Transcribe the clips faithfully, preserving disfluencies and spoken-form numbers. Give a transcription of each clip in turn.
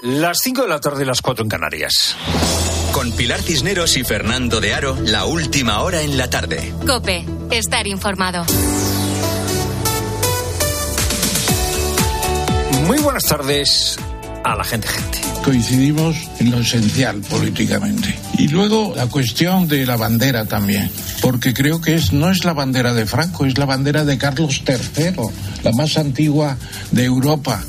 Las cinco de la tarde y las cuatro en Canarias. Con Pilar Cisneros y Fernando de Aro, la última hora en la tarde. COPE, estar informado. Muy buenas tardes a la gente, gente. Coincidimos en lo esencial políticamente. Y luego la cuestión de la bandera también, porque creo que es no es la bandera de Franco, es la bandera de Carlos tercero, la más antigua de Europa.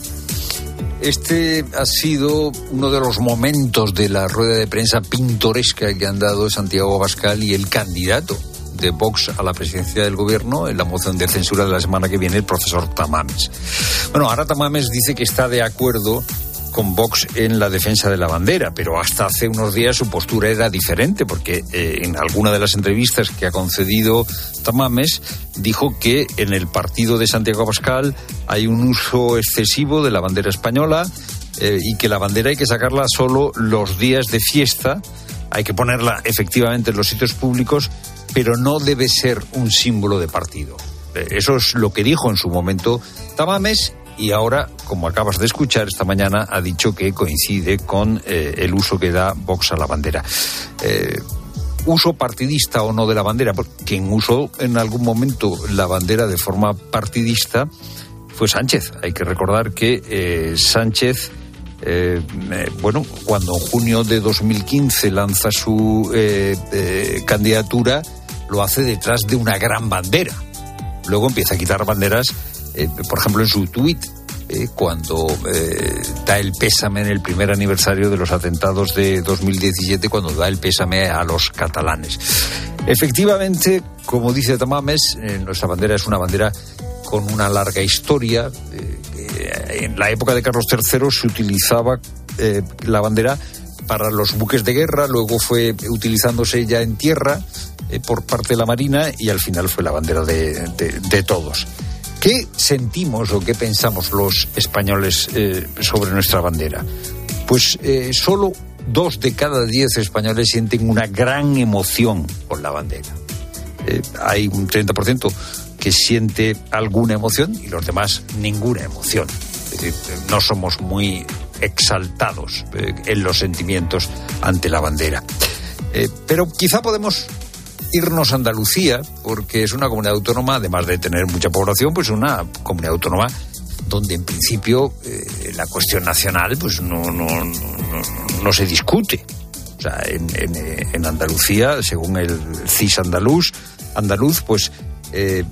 Este ha sido uno de los momentos de la rueda de prensa pintoresca que han dado Santiago Abascal y el candidato de Vox a la presidencia del gobierno en la moción de censura de la semana que viene, el profesor Tamames. Bueno, ahora Tamames dice que está de acuerdo con Vox en la defensa de la bandera, pero hasta hace unos días su postura era diferente, porque eh, en alguna de las entrevistas que ha concedido Tamames dijo que en el partido de Santiago Abascal hay un uso excesivo de la bandera española eh, y que la bandera hay que sacarla solo los días de fiesta, hay que ponerla efectivamente en los sitios públicos, pero no debe ser un símbolo de partido. Eh, eso es lo que dijo en su momento Tamames. Y ahora, como acabas de escuchar esta mañana, ha dicho que coincide con eh, el uso que da Vox a la bandera. Eh, uso partidista o no de la bandera, porque quien usó en algún momento la bandera de forma partidista fue Sánchez. Hay que recordar que eh, Sánchez, eh, eh, bueno, cuando en junio de dos mil quince lanza su eh, eh, candidatura, lo hace detrás de una gran bandera. Luego empieza a quitar banderas. Eh, por ejemplo, en su tuit, eh, cuando eh, da el pésame en el primer aniversario de los atentados de dos mil diecisiete, cuando da el pésame a los catalanes. Efectivamente, como dice Tamames, eh, nuestra bandera es una bandera con una larga historia. Eh, eh, en la época de Carlos tercero se utilizaba eh, la bandera para los buques de guerra, luego fue utilizándose ya en tierra eh, por parte de la Marina y al final fue la bandera de, de, de todos. ¿Qué sentimos o qué pensamos los españoles eh, sobre nuestra bandera? Pues eh, solo dos de cada diez españoles sienten una gran emoción por la bandera. Eh, hay un treinta por ciento que siente alguna emoción y los demás ninguna emoción. Es decir, no somos muy exaltados eh, en los sentimientos ante la bandera. Eh, pero quizá podemos irnos a Andalucía, porque es una comunidad autónoma, además de tener mucha población, pues una comunidad autónoma donde en principio eh, la cuestión nacional pues no, no, no, no se discute. O sea, en, en, en Andalucía, según el C I S andaluz, andaluz pues eh,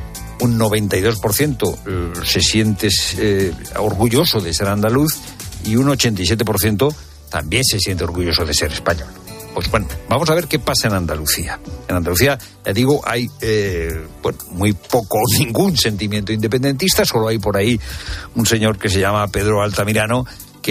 un noventa y dos por ciento se siente eh, orgulloso de ser andaluz y un ochenta y siete por ciento también se siente orgulloso de ser español. Pues bueno, vamos a ver qué pasa en Andalucía. En Andalucía, ya digo, hay eh, bueno, muy poco o ningún sentimiento independentista. Solo hay por ahí un señor que se llama Pedro Altamirano,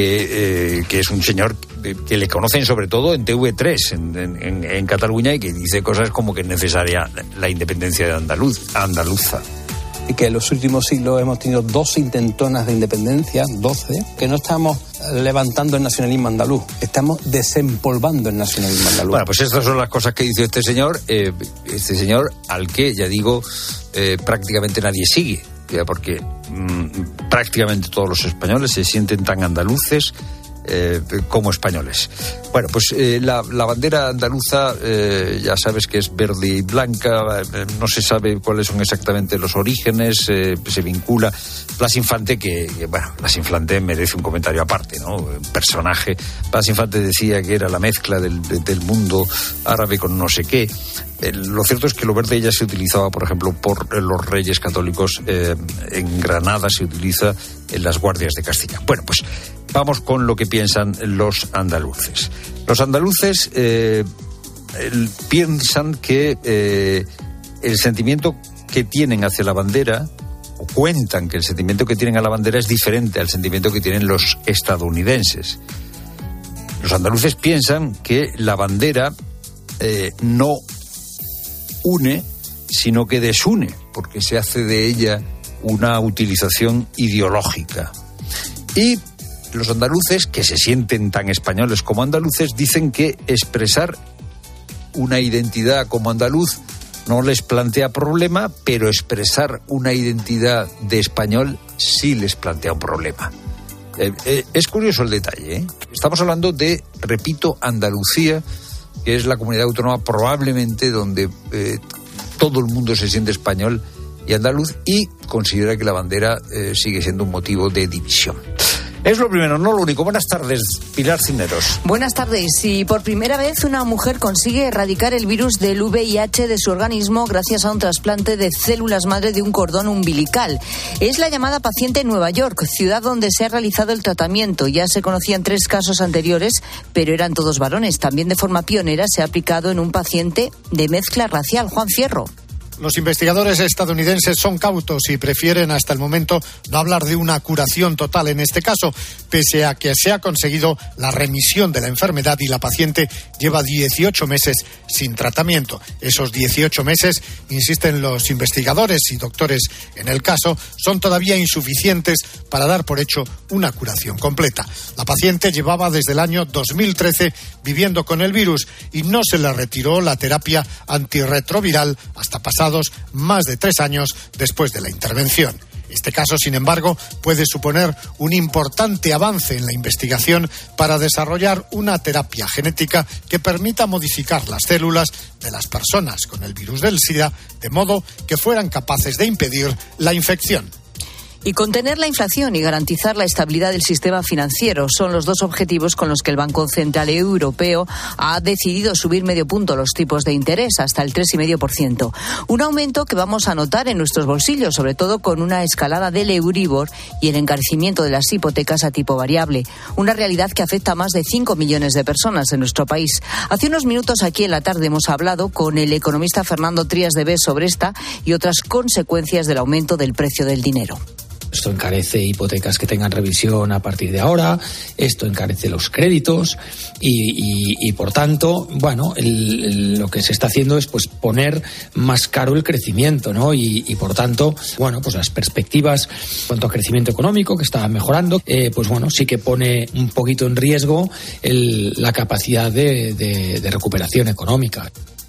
que, eh, que es un señor que le conocen sobre todo en T V tres, en, en, en Cataluña, y que dice cosas como que es necesaria la independencia de Andaluz, andaluza. Y que en los últimos siglos hemos tenido dos intentonas de independencia, doce, que no estamos levantando el nacionalismo andaluz, estamos desempolvando el nacionalismo andaluz. Bueno, pues estas son las cosas que dice este señor, eh, este señor al que, ya digo, eh, prácticamente nadie sigue, porque mmm, prácticamente todos los españoles se sienten tan andaluces Eh, como españoles. Bueno, pues eh, la, la bandera andaluza eh, ya sabes que es verde y blanca, eh, no se sabe cuáles son exactamente los orígenes, eh, se vincula Blas Infante, que, que bueno, Blas Infante merece un comentario aparte, ¿no? Un personaje. Blas Infante decía que era la mezcla del, del mundo árabe con no sé qué. Eh, lo cierto es que lo verde ya se utilizaba, por ejemplo, por los reyes católicos. Eh, en Granada se utiliza en las guardias de Castilla. Bueno, pues vamos con lo que piensan los andaluces. Los andaluces eh, el, piensan que eh, el sentimiento que tienen hacia la bandera, o cuentan que el sentimiento que tienen a la bandera es diferente al sentimiento que tienen los estadounidenses. Los andaluces piensan que la bandera eh, no une, sino que desune, porque se hace de ella una utilización ideológica. Y los andaluces, que se sienten tan españoles como andaluces, dicen que expresar una identidad como andaluz no les plantea problema, pero expresar una identidad de español sí les plantea un problema. Eh, eh, es curioso el detalle, ¿eh? Estamos hablando de, repito, Andalucía, que es la comunidad autónoma probablemente donde eh, todo el mundo se siente español y andaluz y considera que la bandera eh, sigue siendo un motivo de división. Es lo primero, no lo único. Buenas tardes, Pilar Cisneros. Buenas tardes. Y por primera vez una mujer consigue erradicar el virus del V I H de su organismo gracias a un trasplante de células madre de un cordón umbilical. Es la llamada paciente en Nueva York, ciudad donde se ha realizado el tratamiento. Ya se conocían tres casos anteriores, pero eran todos varones. También de forma pionera se ha aplicado en un paciente de mezcla racial. Juan Fierro. Los investigadores estadounidenses son cautos y prefieren hasta el momento no hablar de una curación total en este caso, pese a que se ha conseguido la remisión de la enfermedad y la paciente lleva dieciocho meses sin tratamiento. Esos dieciocho meses, insisten los investigadores y doctores en el caso, son todavía insuficientes para dar por hecho una curación completa. La paciente llevaba desde el año dos mil trece viviendo con el virus y no se le retiró la terapia antirretroviral hasta pasar más de tres años después de la intervención. Este caso, sin embargo, puede suponer un importante avance en la investigación para desarrollar una terapia genética que permita modificar las células de las personas con el virus del SIDA de modo que fueran capaces de impedir la infección. Y contener la inflación y garantizar la estabilidad del sistema financiero son los dos objetivos con los que el Banco Central Europeo ha decidido subir medio punto los tipos de interés hasta el tres coma cinco por ciento. Un aumento que vamos a notar en nuestros bolsillos, sobre todo con una escalada del Euribor y el encarecimiento de las hipotecas a tipo variable. Una realidad que afecta a más de cinco millones de personas en nuestro país. Hace unos minutos aquí en la tarde hemos hablado con el economista Fernando Trías de Bes sobre esta y otras consecuencias del aumento del precio del dinero. Esto encarece hipotecas que tengan revisión a partir de ahora, esto encarece los créditos y, y, y por tanto, bueno, el, el, lo que se está haciendo es pues poner más caro el crecimiento, ¿no? Y, y por tanto, bueno, pues las perspectivas en cuanto a crecimiento económico que está mejorando, eh, pues bueno, sí que pone un poquito en riesgo el, la capacidad de, de, de recuperación económica.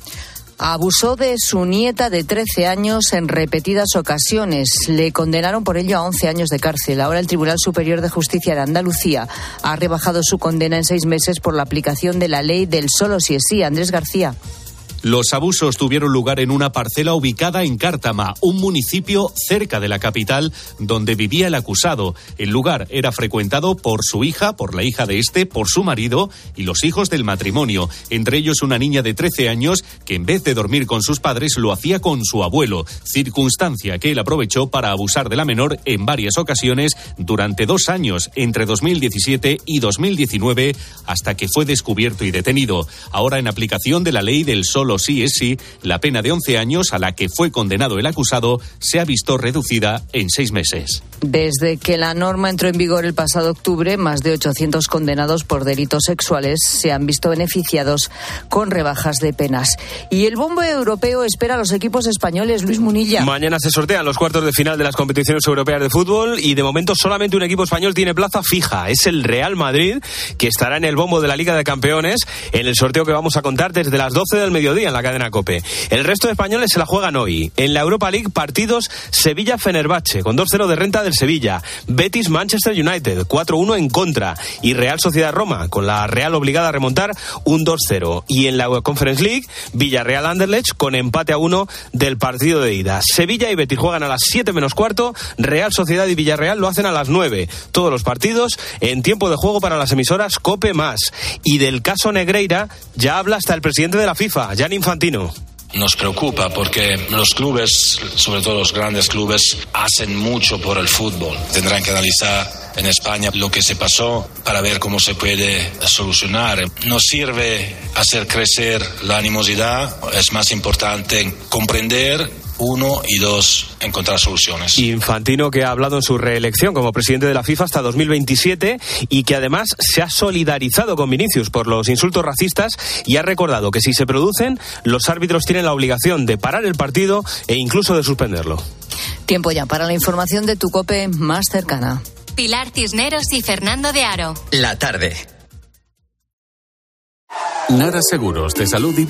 Abusó de su nieta de trece años en repetidas ocasiones. Le condenaron por ello a once años de cárcel. Ahora el Tribunal Superior de Justicia de Andalucía ha rebajado su condena en seis meses por la aplicación de la ley del solo si es sí. Andrés García. Los abusos tuvieron lugar en una parcela ubicada en Cártama, un municipio cerca de la capital donde vivía el acusado. El lugar era frecuentado por su hija, por la hija de este, por su marido y los hijos del matrimonio, entre ellos una niña de trece años que en vez de dormir con sus padres lo hacía con su abuelo, circunstancia que él aprovechó para abusar de la menor en varias ocasiones durante dos años, entre dos mil diecisiete y dos mil diecinueve, hasta que fue descubierto y detenido. Ahora, en aplicación de la ley del solo sí es sí, la pena de once años a la que fue condenado el acusado se ha visto reducida en seis meses. Desde que la norma entró en vigor el pasado octubre, más de ochocientos condenados por delitos sexuales se han visto beneficiados con rebajas de penas. Y el bombo europeo espera a los equipos españoles. Luis Munilla. Mañana se sortean los cuartos de final de las competiciones europeas de fútbol y de momento solamente un equipo español tiene plaza fija. Es el Real Madrid, que estará en el bombo de la Liga de Campeones en el sorteo que vamos a contar desde las doce del mediodía en la cadena COPE. El resto de españoles se la juegan hoy. En la Europa League, partidos Sevilla-Fenerbahce, con dos cero de renta del Sevilla. Betis-Manchester United, cuatro uno en contra. Y Real Sociedad-Roma, con la Real obligada a remontar un dos cero. Y en la Conference League, Villarreal-Anderlecht, con empate a uno del partido de ida. Sevilla y Betis juegan a las siete menos cuarto. Real Sociedad y Villarreal lo hacen a las nueve. Todos los partidos en tiempo de juego para las emisoras COPE más. Y del caso Negreira ya habla hasta el presidente de la FIFA, Gianni Infantino. Nos preocupa porque los clubes, sobre todo los grandes clubes, hacen mucho por el fútbol. Tendrán que analizar en España lo que se pasó para ver cómo se puede solucionar. Nos sirve hacer crecer la animosidad, es más importante comprender. Uno y dos, encontrar soluciones. Infantino, que ha hablado en su reelección como presidente de la FIFA hasta dos mil veintisiete y que además se ha solidarizado con Vinicius por los insultos racistas y ha recordado que si se producen, los árbitros tienen la obligación de parar el partido e incluso de suspenderlo. Tiempo ya para la información de tu COPE más cercana. Pilar Cisneros y Fernando de Aro. La tarde. Nara Seguros de Salud y Vida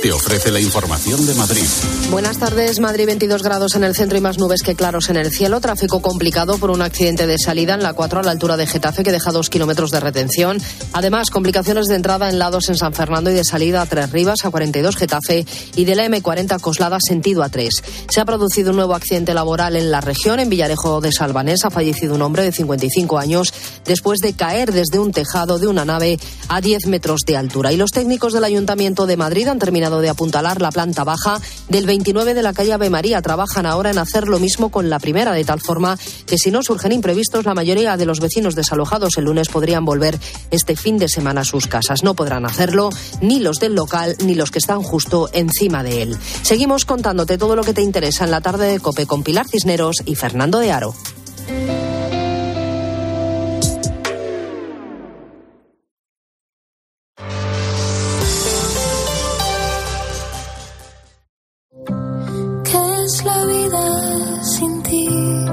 te ofrece la información de Madrid. Buenas tardes. Madrid, veintidós grados en el centro y más nubes que claros en el cielo. Tráfico complicado por un accidente de salida en la cuatro a la altura de Getafe que deja dos kilómetros de retención. Además, complicaciones de entrada en lados en San Fernando y de salida a Tres Rivas, a cuarenta y dos Getafe y de la eme cuarenta Coslada sentido a tres. Se ha producido un nuevo accidente laboral en la región. En Villarejo de Salvanés ha fallecido un hombre de cincuenta y cinco años después de caer desde un tejado de una nave a diez metros de altura. Y los técnicos del Ayuntamiento de Madrid han terminado de apuntalar la planta baja del veintinueve de la calle Ave María. Trabajan ahora en hacer lo mismo con la primera, de tal forma que si no surgen imprevistos, la mayoría de los vecinos desalojados el lunes podrían volver este fin de semana a sus casas. No podrán hacerlo ni los del local ni los que están justo encima de él. Seguimos contándote todo lo que te interesa en la tarde de COPE con Pilar Cisneros y Fernando de Aro. La vida sin ti,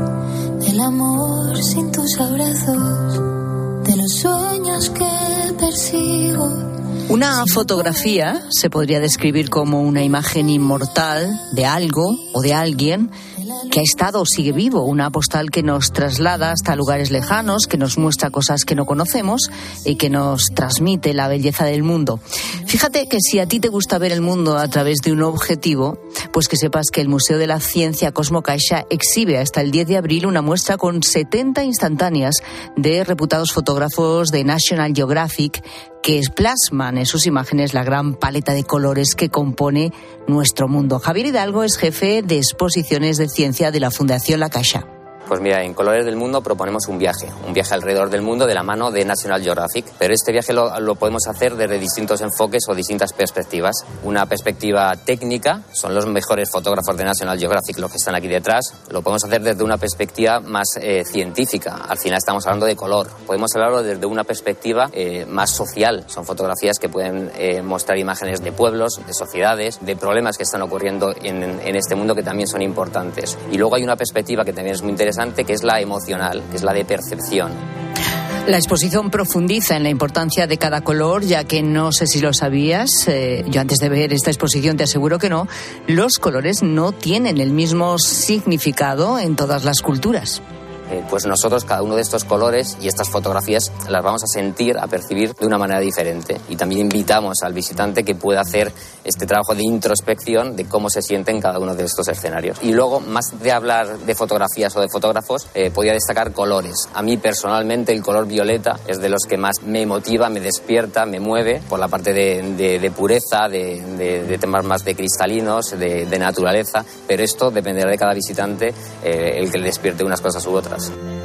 del amor sin tus abrazos, de los sueños que persigo. Una fotografía se podría describir como una imagen inmortal de algo o de alguien que ha estado o sigue vivo, una postal que nos traslada hasta lugares lejanos, que nos muestra cosas que no conocemos y que nos transmite la belleza del mundo. Fíjate que si a ti te gusta ver el mundo a través de un objetivo, pues que sepas que el Museo de la Ciencia Cosmo Caixa exhibe hasta el diez de abril una muestra con setenta instantáneas de reputados fotógrafos de National Geographic que plasman en sus imágenes la gran paleta de colores que compone nuestro mundo. Javier Hidalgo es jefe de exposiciones de ciencia de la Fundación La Caixa. Pues mira, en Colores del Mundo proponemos un viaje, un viaje alrededor del mundo de la mano de National Geographic, pero este viaje lo, lo podemos hacer desde distintos enfoques o distintas perspectivas. Una perspectiva técnica, son los mejores fotógrafos de National Geographic los que están aquí detrás. Lo podemos hacer desde una perspectiva más eh, científica, al final estamos hablando de color. Podemos hablarlo desde una perspectiva eh, más social, son fotografías que pueden eh, mostrar imágenes de pueblos, de sociedades, de problemas que están ocurriendo en, en este mundo que también son importantes. Y luego hay una perspectiva que también es muy interesante, que es la emocional, que es la de percepción. La exposición profundiza en la importancia de cada color, ya que no sé si lo sabías, eh, yo antes de ver esta exposición te aseguro que no, los colores no tienen el mismo significado en todas las culturas. Eh, pues nosotros cada uno de estos colores y estas fotografías las vamos a sentir, a percibir de una manera diferente. Y también invitamos al visitante que pueda hacer este trabajo de introspección de cómo se siente en cada uno de estos escenarios. Y luego, más de hablar de fotografías o de fotógrafos, eh, podría destacar colores. A mí personalmente el color violeta es de los que más me motiva, me despierta, me mueve por la parte de, de, de pureza, de, de, de temas más de cristalinos, de, de naturaleza. Pero esto dependerá de cada visitante eh, el que le despierte unas cosas u otras.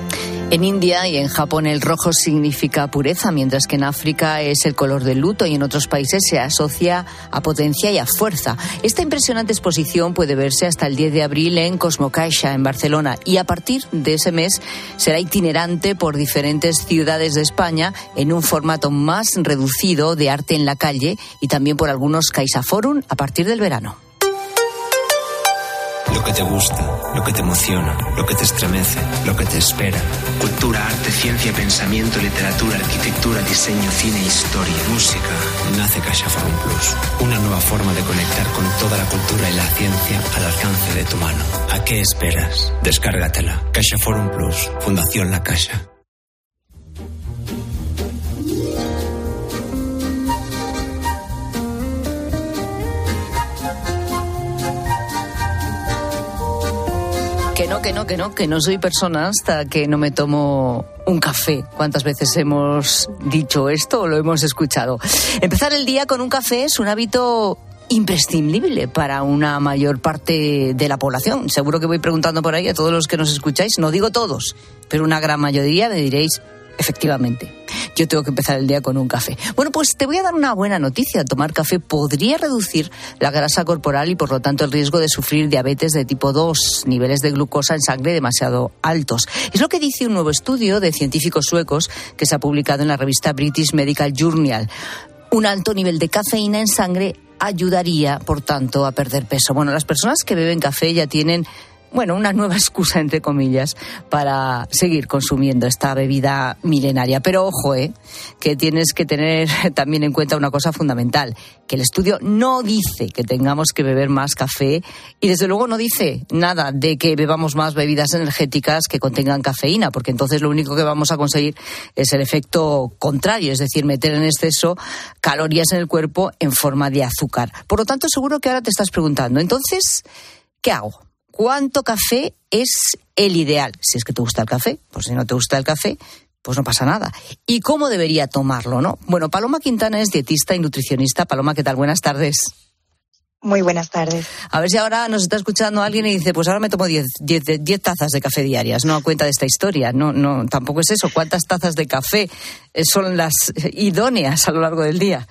En India y en Japón el rojo significa pureza, mientras que en África es el color del luto y en otros países se asocia a potencia y a fuerza. Esta impresionante exposición puede verse hasta el diez de abril en Cosmo Caixa, en Barcelona, y a partir de ese mes será itinerante por diferentes ciudades de España en un formato más reducido de arte en la calle y también por algunos Caixa Forum a partir del verano. Lo que te gusta, lo que te emociona, lo que te estremece, lo que te espera. Cultura, arte, ciencia, pensamiento, literatura, arquitectura, diseño, cine, historia, música. Nace Caixa Forum Plus, una nueva forma de conectar con toda la cultura y la ciencia al alcance de tu mano. ¿A qué esperas? Descárgatela. Caixa Forum Plus, Fundación La Caixa. Que no, que no, que no, que no soy persona hasta que no me tomo un café. ¿Cuántas veces hemos dicho esto o lo hemos escuchado? Empezar el día con un café es un hábito imprescindible para una mayor parte de la población. Seguro que voy preguntando por ahí a todos los que nos escucháis, no digo todos, pero una gran mayoría me diréis, efectivamente, yo tengo que empezar el día con un café. Bueno, pues te voy a dar una buena noticia. Tomar café podría reducir la grasa corporal y, por lo tanto, el riesgo de sufrir diabetes de tipo dos, niveles de glucosa en sangre demasiado altos. Es lo que dice un nuevo estudio de científicos suecos que se ha publicado en la revista British Medical Journal. Un alto nivel de cafeína en sangre ayudaría, por tanto, a perder peso. Bueno, las personas que beben café ya tienen bueno, una nueva excusa, entre comillas, para seguir consumiendo esta bebida milenaria. Pero ojo, eh, que tienes que tener también en cuenta una cosa fundamental, que el estudio no dice que tengamos que beber más café y desde luego no dice nada de que bebamos más bebidas energéticas que contengan cafeína, porque entonces lo único que vamos a conseguir es el efecto contrario, es decir, meter en exceso calorías en el cuerpo en forma de azúcar. Por lo tanto, seguro que ahora te estás preguntando, entonces, ¿qué hago? ¿Cuánto café es el ideal? Si es que te gusta el café, pues si no te gusta el café, pues no pasa nada. ¿Y cómo debería tomarlo, no? Bueno, Paloma Quintana es dietista y nutricionista. Paloma, ¿qué tal? Buenas tardes. Muy buenas tardes. A ver si ahora nos está escuchando alguien y dice, pues ahora me tomo diez tazas de café diarias, no a cuenta de esta historia. No, no, tampoco es eso. ¿Cuántas tazas de café son las idóneas a lo largo del día?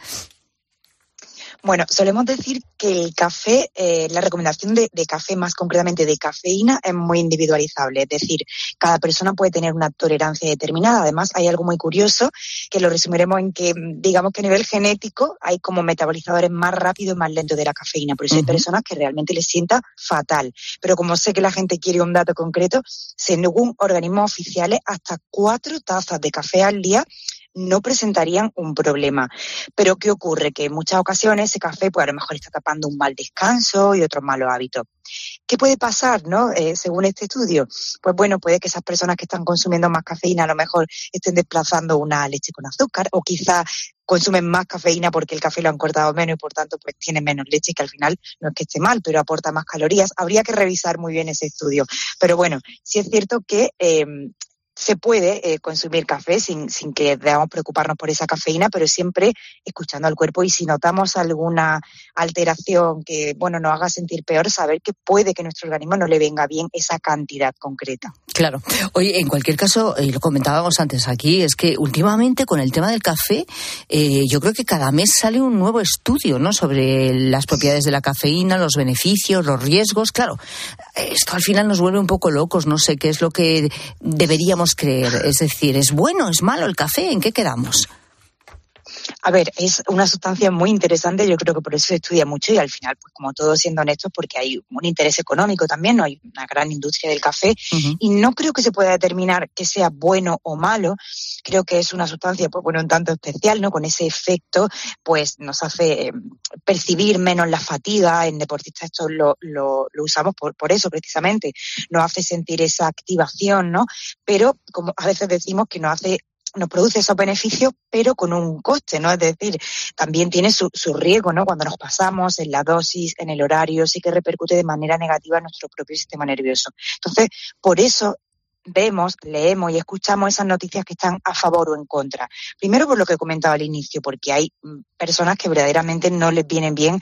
Bueno, solemos decir que el café, eh, la recomendación de, de café, más concretamente de cafeína, es muy individualizable. Es decir, cada persona puede tener una tolerancia determinada. Además, hay algo muy curioso que lo resumiremos en que, digamos que a nivel genético, hay como metabolizadores más rápidos y más lentos de la cafeína. Por eso uh-huh. hay personas que realmente les sienta fatal. Pero como sé que la gente quiere un dato concreto, según organismos oficiales, hasta cuatro tazas de café al día no presentarían un problema. Pero ¿qué ocurre? Que en muchas ocasiones ese café pues a lo mejor está tapando un mal descanso y otros malos hábitos. ¿Qué puede pasar, no? Eh, según este estudio, pues bueno, puede que esas personas que están consumiendo más cafeína a lo mejor estén desplazando una leche con azúcar, o quizá consumen más cafeína porque el café lo han cortado menos y por tanto pues tienen menos leche, que al final no es que esté mal, pero aporta más calorías. Habría que revisar muy bien ese estudio. Pero bueno, sí es cierto que eh, se puede eh, consumir café sin, sin que debamos preocuparnos por esa cafeína, pero siempre escuchando al cuerpo, y si notamos alguna alteración que, bueno, nos haga sentir peor, saber que puede que a nuestro organismo no le venga bien esa cantidad concreta. Claro. Oye, en cualquier caso, y lo comentábamos antes aquí, es que últimamente con el tema del café, eh, yo creo que cada mes sale un nuevo estudio, ¿no?, sobre las propiedades de la cafeína, los beneficios, los riesgos. Claro, esto al final nos vuelve un poco locos, no sé qué es lo que deberíamos creer. Es decir, ¿es bueno, es malo el café? ¿En qué quedamos? A ver, es una sustancia muy interesante, yo creo que por eso se estudia mucho y al final, pues como todos siendo honestos, porque hay un interés económico también, ¿no? Hay una gran industria del café uh-huh. y no creo que se pueda determinar que sea bueno o malo. Creo que es una sustancia, pues bueno, un tanto especial, ¿no? Con ese efecto, pues nos hace eh, percibir menos la fatiga. En deportistas esto lo, lo, lo usamos por, por eso precisamente, nos hace sentir esa activación, ¿no? Pero como a veces decimos que nos hace nos produce esos beneficios, pero con un coste, ¿no? Es decir, también tiene su, su riesgo, ¿no? Cuando nos pasamos en la dosis, en el horario, sí que repercute de manera negativa en nuestro propio sistema nervioso. Entonces, por eso vemos, leemos y escuchamos esas noticias que están a favor o en contra. Primero, por lo que he comentado al inicio, porque hay personas que verdaderamente no les vienen bien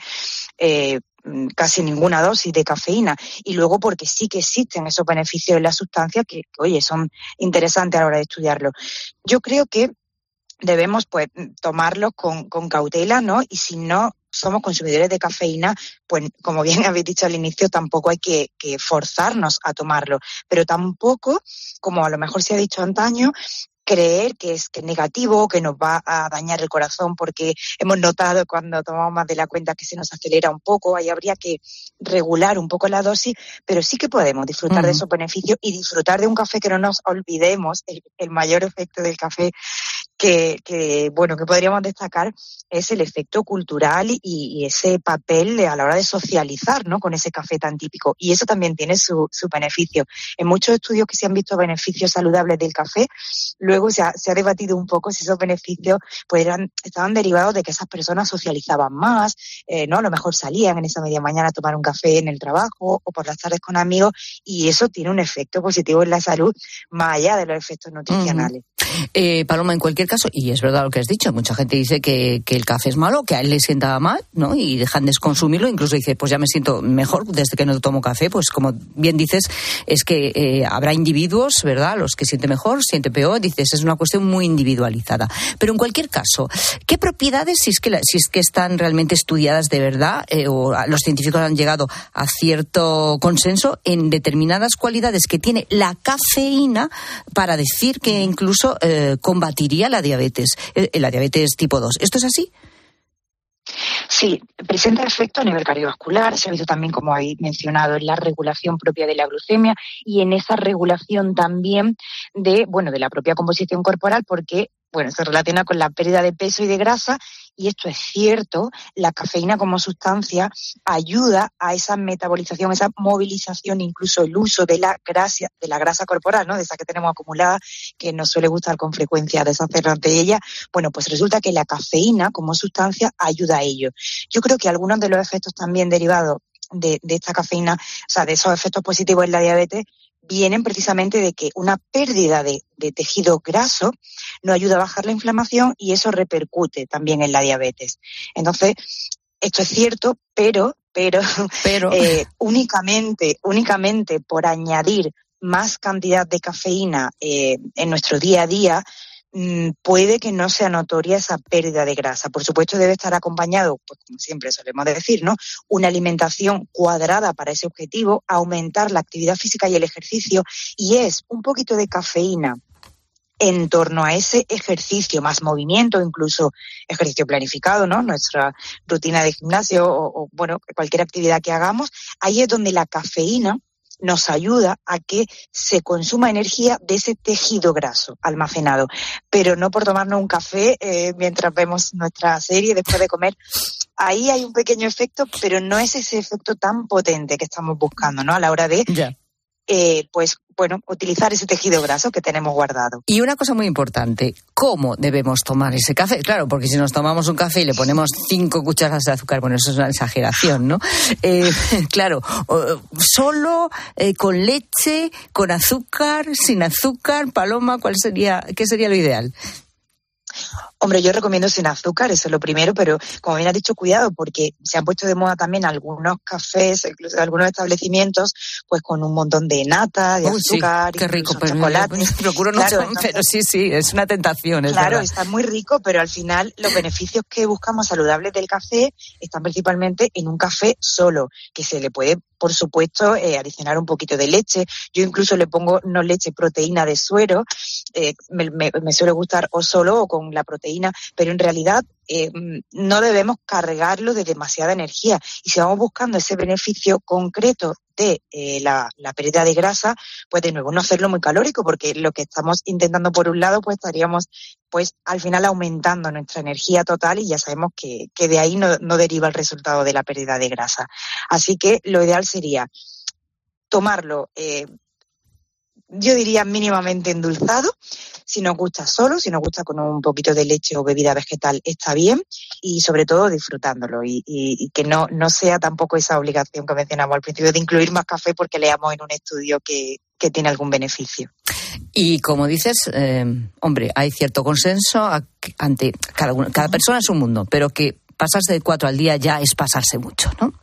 eh, casi ninguna dosis de cafeína, y luego porque sí que existen esos beneficios en la sustancia que, oye, son interesantes a la hora de estudiarlo. Yo creo que debemos pues tomarlos con, con cautela, ¿no? Y si no somos consumidores de cafeína, pues como bien habéis dicho al inicio, tampoco hay que, que forzarnos a tomarlo, pero tampoco, como a lo mejor se ha dicho antaño, creer que es, que es negativo, que nos va a dañar el corazón, porque hemos notado cuando tomamos más de la cuenta que se nos acelera un poco. Ahí habría que regular un poco la dosis, pero sí que podemos disfrutar uh-huh. de esos beneficios y disfrutar de un café, que no nos olvidemos. El, el mayor efecto del café que, que, bueno, que podríamos destacar es el efecto cultural y, y ese papel a la hora de socializar, ¿no?, con ese café tan típico. Y eso también tiene su, su beneficio. En muchos estudios que se han visto beneficios saludables del café, luego se ha, se ha debatido un poco si esos beneficios pues eran, estaban derivados de que esas personas socializaban más, eh, ¿no? A lo mejor salían en esa media mañana a tomar un café en el trabajo o por las tardes con amigos, y eso tiene un efecto positivo en la salud más allá de los efectos nutricionales. Uh-huh. Eh, Paloma, en cualquier caso, y es verdad lo que has dicho, mucha gente dice que, que el café es malo, que a él le sienta mal, ¿no? Y dejan de consumirlo, incluso dice, pues ya me siento mejor desde que no tomo café. Pues como bien dices, es que eh, habrá individuos, ¿verdad?, los que sienten mejor, sienten peor, dices, es una cuestión muy individualizada. Pero en cualquier caso, ¿qué propiedades, si es que, si es que están realmente estudiadas de verdad, eh, o los científicos han llegado a cierto consenso en determinadas cualidades que tiene la cafeína para decir que incluso eh, combatiría la diabetes, eh, la diabetes tipo dos? ¿Esto es así? Sí, presenta efecto a nivel cardiovascular, se ha visto también, como habéis mencionado, en la regulación propia de la glucemia y en esa regulación también de, bueno, de la propia composición corporal, porque bueno, se relaciona con la pérdida de peso y de grasa, y esto es cierto, la cafeína como sustancia ayuda a esa metabolización, esa movilización, incluso el uso de la grasa, de la grasa corporal, ¿no? De esa que tenemos acumulada, que nos suele gustar con frecuencia deshacernos de ella. Bueno, pues resulta que la cafeína como sustancia ayuda a ello. Yo creo que algunos de los efectos también derivados de, de esta cafeína, o sea, de esos efectos positivos en la diabetes, vienen precisamente de que una pérdida de, de tejido graso nos ayuda a bajar la inflamación y eso repercute también en la diabetes. Entonces, esto es cierto, pero, pero, pero... Eh, únicamente, únicamente por añadir más cantidad de cafeína eh, en nuestro día a día, puede que no sea notoria esa pérdida de grasa. Por supuesto, debe estar acompañado, pues como siempre solemos decir, ¿no? Una alimentación cuadrada para ese objetivo, aumentar la actividad física y el ejercicio, y es un poquito de cafeína en torno a ese ejercicio, más movimiento, incluso ejercicio planificado, ¿no? Nuestra rutina de gimnasio o, o bueno, cualquier actividad que hagamos, ahí es donde la cafeína nos ayuda a que se consuma energía de ese tejido graso almacenado, pero no por tomarnos un café eh, mientras vemos nuestra serie después de comer. Ahí hay un pequeño efecto, pero no es ese efecto tan potente que estamos buscando, ¿no? A la hora de, yeah. eh, pues, bueno, utilizar ese tejido graso que tenemos guardado. Y una cosa muy importante, ¿cómo debemos tomar ese café? Claro, porque si nos tomamos un café y le ponemos cinco cucharadas de azúcar, bueno, eso es una exageración, ¿no? Eh, claro, solo, eh, con leche, con azúcar, sin azúcar, Paloma, ¿cuál sería, qué sería lo ideal? Hombre, yo recomiendo sin azúcar, eso es lo primero, pero como bien has dicho, cuidado, porque se han puesto de moda también algunos cafés, incluso algunos establecimientos, pues con un montón de nata, de Uy, azúcar, sí, qué rico, pero chocolate. No, procuro no, claro, pero sí, sí, es una tentación, es Claro, verdad. está muy rico, pero al final los beneficios que buscamos saludables del café están principalmente en un café solo, que se le puede, por supuesto, eh, adicionar un poquito de leche. Yo incluso le pongo no leche, proteína de suero, eh, me, me, me suele gustar o solo o con la proteína, pero en realidad eh, no debemos cargarlo de demasiada energía. Y si vamos buscando ese beneficio concreto de eh, la, la pérdida de grasa, pues de nuevo no hacerlo muy calórico, porque lo que estamos intentando por un lado, pues estaríamos pues al final aumentando nuestra energía total y ya sabemos que, que de ahí no, no deriva el resultado de la pérdida de grasa. Así que lo ideal sería tomarlo, eh, yo diría mínimamente endulzado. Si nos gusta solo, si nos gusta con un poquito de leche o bebida vegetal, está bien, y sobre todo disfrutándolo y, y, y que no, no sea tampoco esa obligación que mencionamos al principio de incluir más café porque leamos en un estudio que, que tiene algún beneficio. Y como dices, eh, hombre, hay cierto consenso ante cada, uno, cada persona es un mundo, pero que pasarse de cuatro al día ya es pasarse mucho, ¿no?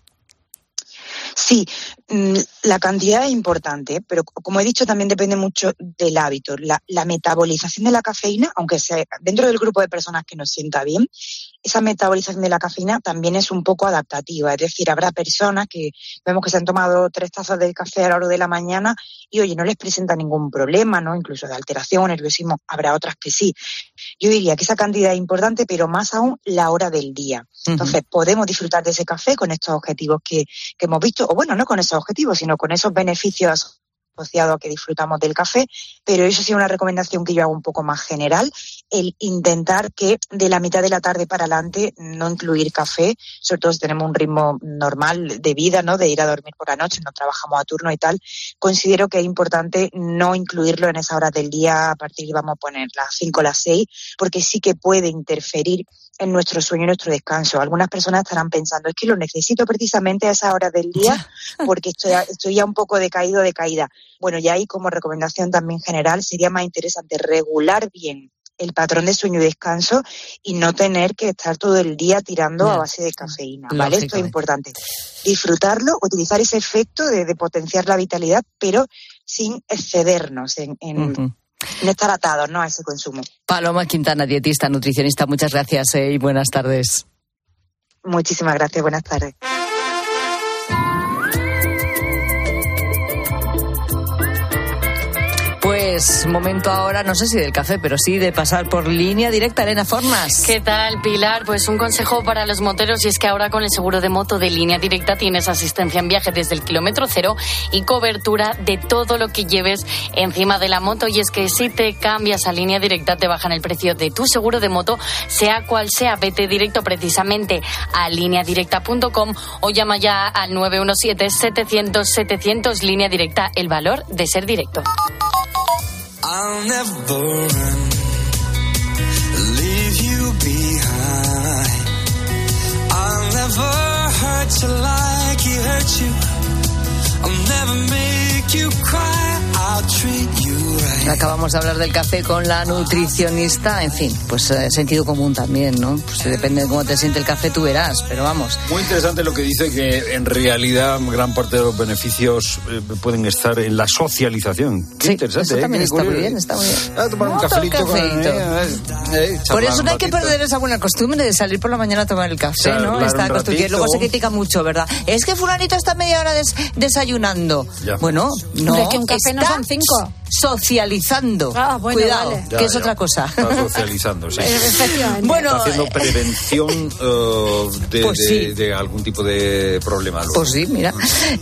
Sí, la cantidad es importante, pero como he dicho, también depende mucho del hábito. La, la metabolización de la cafeína, aunque sea dentro del grupo de personas que nos sienta bien, esa metabolización de la cafeína también es un poco adaptativa. Es decir, habrá personas que vemos que se han tomado tres tazas de café a la hora de la mañana y, oye, no les presenta ningún problema, ¿no? Incluso de alteración o nerviosismo. Habrá otras que sí. Yo diría que esa cantidad es importante, pero más aún la hora del día. Entonces, uh-huh. podemos disfrutar de ese café con estos objetivos que, que hemos visto, o bueno, no con esos objetivos, sino con esos beneficios asociado a que disfrutamos del café, pero eso sí es una recomendación que yo hago un poco más general, el intentar que de la mitad de la tarde para adelante no incluir café, sobre todo si tenemos un ritmo normal de vida, ¿no? De ir a dormir por la noche, no trabajamos a turno y tal. Considero que es importante no incluirlo en esa hora del día, a partir, vamos a poner las cinco o las seis, porque sí que puede interferir en nuestro sueño y nuestro descanso. Algunas personas estarán pensando, es que lo necesito precisamente a esa hora del día porque estoy, estoy ya un poco decaído, decaída. Bueno, ya ahí como recomendación también general sería más interesante regular bien el patrón de sueño y descanso y no tener que estar todo el día tirando yeah. a base de cafeína, ¿vale? Esto es importante. Disfrutarlo, utilizar ese efecto de, de potenciar la vitalidad, pero sin excedernos en... en uh-huh. No estar atados, ¿no?, a ese consumo. Paloma Quintana, dietista, nutricionista, muchas gracias eh, y buenas tardes. Muchísimas gracias, buenas tardes. Pues Es momento ahora, no sé si del café, pero sí de pasar por Línea Directa. Elena Fornas. ¿Qué tal, Pilar? Pues un consejo para los moteros, y es que ahora con el seguro de moto de Línea Directa tienes asistencia en viaje desde el kilómetro cero y cobertura de todo lo que lleves encima de la moto. Y es que si te cambias a Línea Directa te bajan el precio de tu seguro de moto, sea cual sea. Vete directo precisamente a línea directa punto com o llama ya al nueve uno siete, setecientos, setecientos. Línea Directa, el valor de ser directo. I'll never run, leave you behind. I'll never hurt you like he hurt you. I'll never make you cry. I'll treat you right. Acabamos de hablar del café con la nutricionista. En fin, pues eh, sentido común también, ¿no? Pues depende de cómo te siente el café, tú verás, pero vamos. Muy interesante lo que dice, que en realidad gran parte de los beneficios eh, pueden estar en la socialización. Qué sí, interesante, eso también ¿eh? está muy bien, está muy bien. A tomar un cafelito. Con, eh, eh, por eso no hay que perder esa buena costumbre de salir por la mañana a tomar el café, claro, ¿no? Claro, Esta costumbre que luego se critica mucho, ¿verdad? Es que fulanito está media hora des- desayunando. Ya. Bueno, no, es que un café no son cinco. Socializando. Ah, bueno, cuidado, vale. que ya, es ya. otra cosa. Está socializando, sí. Efectivamente. Bueno, está haciendo prevención uh, de, pues sí. de, de algún tipo de problema. Luego. Pues sí, mira.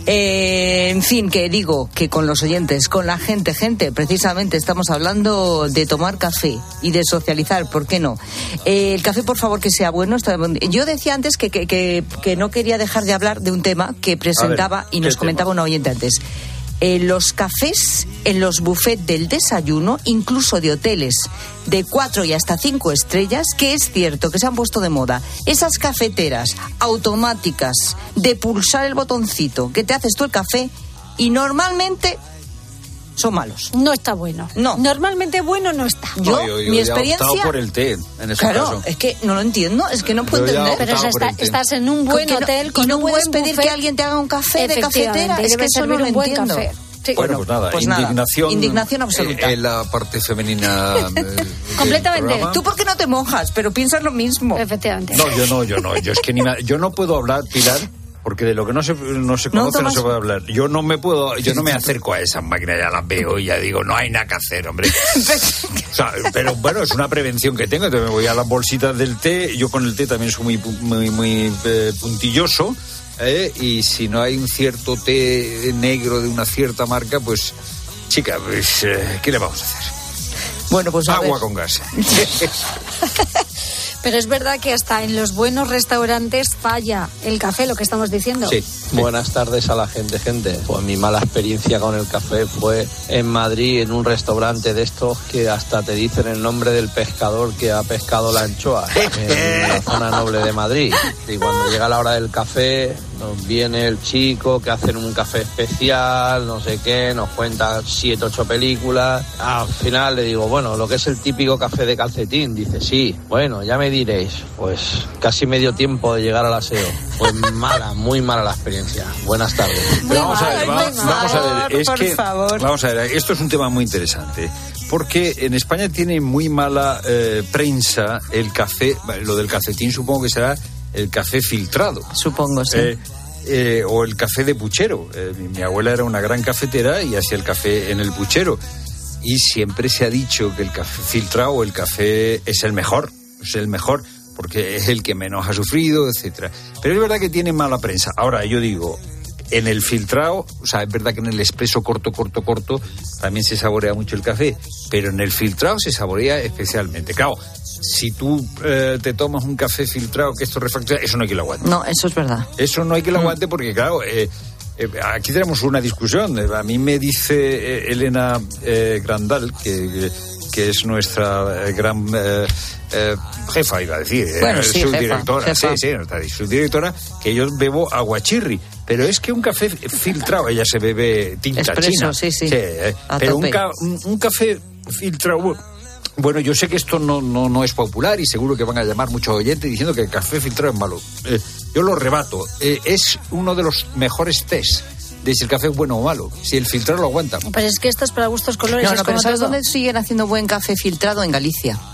Eh, en fin, que digo que con los oyentes, con la gente, gente, precisamente estamos hablando de tomar café y de socializar, ¿por qué no? Eh, el café, por favor, que sea bueno. Yo decía antes que, que, que, que no quería dejar de hablar de un tema que presentaba ver, y nos comentaba tema? un oyente antes. Eh, los cafés en los buffets del desayuno, incluso de hoteles de cuatro y hasta cinco estrellas, que es cierto que se han puesto de moda, esas cafeteras automáticas de pulsar el botoncito que te haces tú el café, y normalmente son malos. No está bueno. No. Normalmente bueno no está. Yo, yo, yo mi he experiencia... optado por el té, en ese claro, caso. es que no lo entiendo, es que no puedo Yo ya entender. Pero optado está, estás en un buen Con que hotel no, con y no un puedes buen pedir buffet. que alguien te haga un café de cafetera. Es que eso no lo un buen entiendo. Café. Sí. Bueno, pues nada, pues indignación, nada, indignación absoluta. En la parte femenina. Eh, Completamente. Tú porque no te mojas, pero piensas lo mismo. Efectivamente. No, yo no, yo no. Yo es que ni me, yo no puedo hablar, Pilar, porque de lo que no se, no se conoce no, no se puede hablar. Yo no me puedo, yo no me acerco a esas máquinas, ya las veo y ya digo, no hay nada que hacer, hombre. O sea, pero bueno, es una prevención que tengo. Entonces me voy a las bolsitas del té. Yo con el té también soy muy, muy, muy eh, puntilloso. Eh, y si no hay un cierto té negro de una cierta marca, pues, chica, pues, eh, ¿qué le vamos a hacer? Bueno, pues a agua ver. con gas. Pero es verdad que hasta en los buenos restaurantes falla el café, lo que estamos diciendo. Sí. Buenas tardes a la gente, gente. Pues mi mala experiencia con el café fue en Madrid, en un restaurante de estos que hasta te dicen el nombre del pescador que ha pescado la anchoa, en la zona noble de Madrid. Y cuando llega la hora del café, nos viene el chico que hacen un café especial, no sé qué, nos cuenta siete, ocho películas. Al final le digo, bueno, lo que es el típico café de calcetín. Dice, sí, bueno, ya me diréis. Pues casi medio tiempo de llegar al aseo. Pues mala, muy mala la experiencia. Buenas tardes. Pero vamos a ver, vamos, vamos a ver, es por que, favor. vamos a ver, esto es un tema muy interesante, porque en España tiene muy mala eh, prensa el café, lo del calcetín supongo que será el café filtrado. Supongo, sí. Eh, eh, o el café de puchero. Eh, mi, mi abuela era una gran cafetera y hacía el café en el puchero. Y siempre se ha dicho que el café filtrado o el café es el mejor, es el mejor, porque es el que menos ha sufrido, etcétera. Pero es verdad que tiene mala prensa. Ahora, yo digo, en el filtrado, o sea, es verdad que en el expreso corto, corto, corto, también se saborea mucho el café, pero en el filtrado se saborea especialmente. Claro, si tú eh, te tomas un café filtrado que esto refractario, eso no hay que lo aguante. No, eso es verdad. Eso no hay que lo aguante porque, claro, eh, eh, aquí tenemos una discusión. A mí me dice eh, Elena eh, Grandal, que, que es nuestra eh, gran eh, eh, jefa, iba a decir, bueno, eh, sí, subdirectora, jefa, jefa. sí, sí, nuestra subdirectora, que yo bebo aguachirri. Pero es que un café filtrado, ella se bebe tinta Expreso, china. sí, sí. sí eh, A pero tope. un, ca- un, un café filtrado... Bueno, yo sé que esto no, no, no es popular y seguro que van a llamar muchos oyentes diciendo que el café filtrado es malo. Eh, yo lo rebato. Eh, es uno de los mejores test de si el café es bueno o malo. Si el filtrado lo aguanta. Pero es que esto es para gustos colores. No, es no, pero como ¿sabes todo. dónde siguen haciendo buen café filtrado? En Galicia.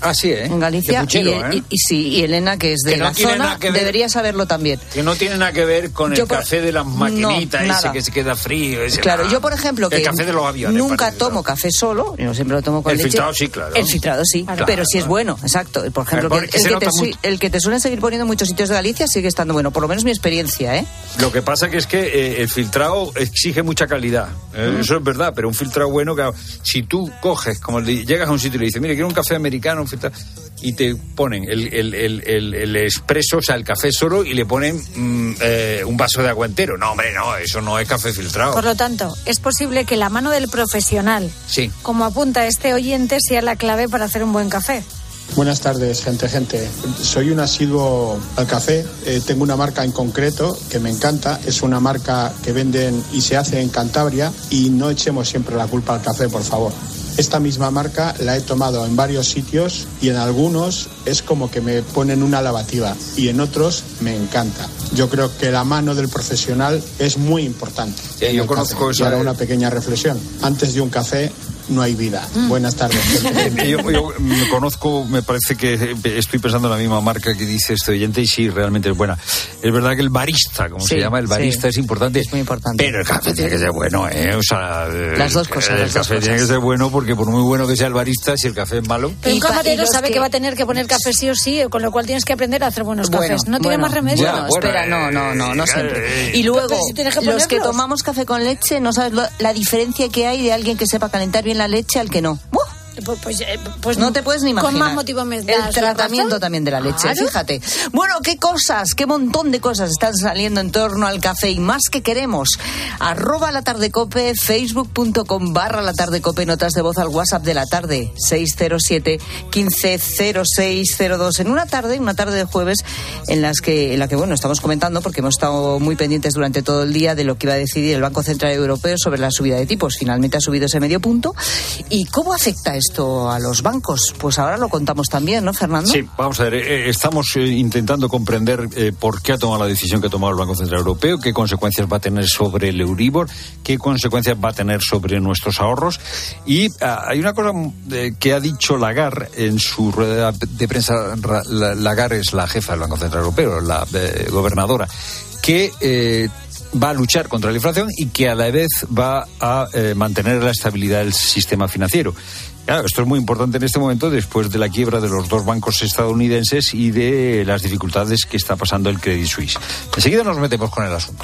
Ah, sí, ¿eh? En Galicia. De puchero, y, ¿eh? y, y sí, y Elena, que es de que no la zona, debería saberlo también. Que no tiene nada que ver con el Yo por... café de las maquinitas, no, ese que se queda frío. Ese, claro, nada. yo por ejemplo, que el café de los aviones, nunca parece, tomo ¿no? café solo, yo siempre lo tomo con el leche. El filtrado sí, claro. El filtrado sí, claro, pero si es bueno, exacto. Por ejemplo, que, el, que te, muy... el que te suelen seguir poniendo en muchos sitios de Galicia sigue estando bueno, por lo menos mi experiencia, ¿eh? Lo que pasa que es que eh, el filtrado exige mucha calidad, eh, mm. eso es verdad, pero un filtrado bueno, claro, si tú coges, como el de, llegas a un sitio y le dices, mire, quiero un café americano, un filtrado, y te ponen el, el, el, el, el expreso, o sea, el café solo, y le ponen mm, eh, un vaso de agua entero. No, hombre, no, eso no es café filtrado. Por lo tanto, es posible que la mano del profesional, sí, como apunta este oyente, sea la clave para hacer un buen café. Buenas tardes, gente, gente. Soy un asiduo al café. Eh, tengo una marca en concreto que me encanta. Es una marca que venden y se hace en Cantabria. Y no echemos siempre la culpa al café, por favor. Esta misma marca la he tomado en varios sitios y en algunos es como que me ponen una lavativa y en otros me encanta. Yo creo que la mano del profesional es muy importante. Sí, yo conozco esa... Y ahora una pequeña reflexión. Antes de un café no hay vida. Mm. Buenas tardes. yo, yo me conozco, me parece que estoy pensando en la misma marca que dice este oyente y sí, realmente es buena. Es verdad que el barista, como sí, se llama, el barista sí, es importante. Es muy importante. Pero el café tiene que ser bueno, ¿eh? O sea, las dos cosas. El las café dos tiene cosas. que ser bueno porque por muy bueno que sea el barista, si el café es malo... Pero un cafetero sabe que... que va a tener que poner café sí o sí, con lo cual tienes que aprender a hacer buenos bueno, cafés. No bueno, tiene más remedio. Bueno, no, bueno, espera, no, no, no, no siempre. Y luego, si que los que tomamos café con leche, no sabes lo, la diferencia que hay de alguien que sepa calentar bien la leche al que no. ¡Uh! Pues, pues, pues no te puedes ni imaginar. Con más motivo me das el tratamiento razón? También de la leche, claro. Fíjate. Bueno, qué cosas, qué montón de cosas están saliendo en torno al café y más que queremos. Arroba la tarde cope, facebook.com barra la tarde cope, notas de voz al WhatsApp de la tarde, seis cero siete, quince cero seis cero dos. En una tarde, una tarde de jueves, en las que, en la que, bueno, estamos comentando, porque hemos estado muy pendientes durante todo el día de lo que iba a decidir el Banco Central Europeo sobre la subida de tipos. Finalmente ha subido ese medio punto. ¿Y cómo afecta esto esto a los bancos? Pues ahora lo contamos también, ¿no, Fernando? Sí, vamos a ver, eh, estamos eh, intentando comprender eh, por qué ha tomado la decisión que ha tomado el Banco Central Europeo, qué consecuencias va a tener sobre el Euribor, qué consecuencias va a tener sobre nuestros ahorros. Y ah, hay una cosa eh, que ha dicho Lagarde en su rueda de prensa. Lagarde es la jefa del Banco Central Europeo, la eh, gobernadora, que... Eh, va a luchar contra la inflación y que a la vez va a eh, mantener la estabilidad del sistema financiero. Claro, esto es muy importante en este momento después de la quiebra de los dos bancos estadounidenses y de las dificultades que está pasando el Credit Suisse. Enseguida nos metemos con el asunto.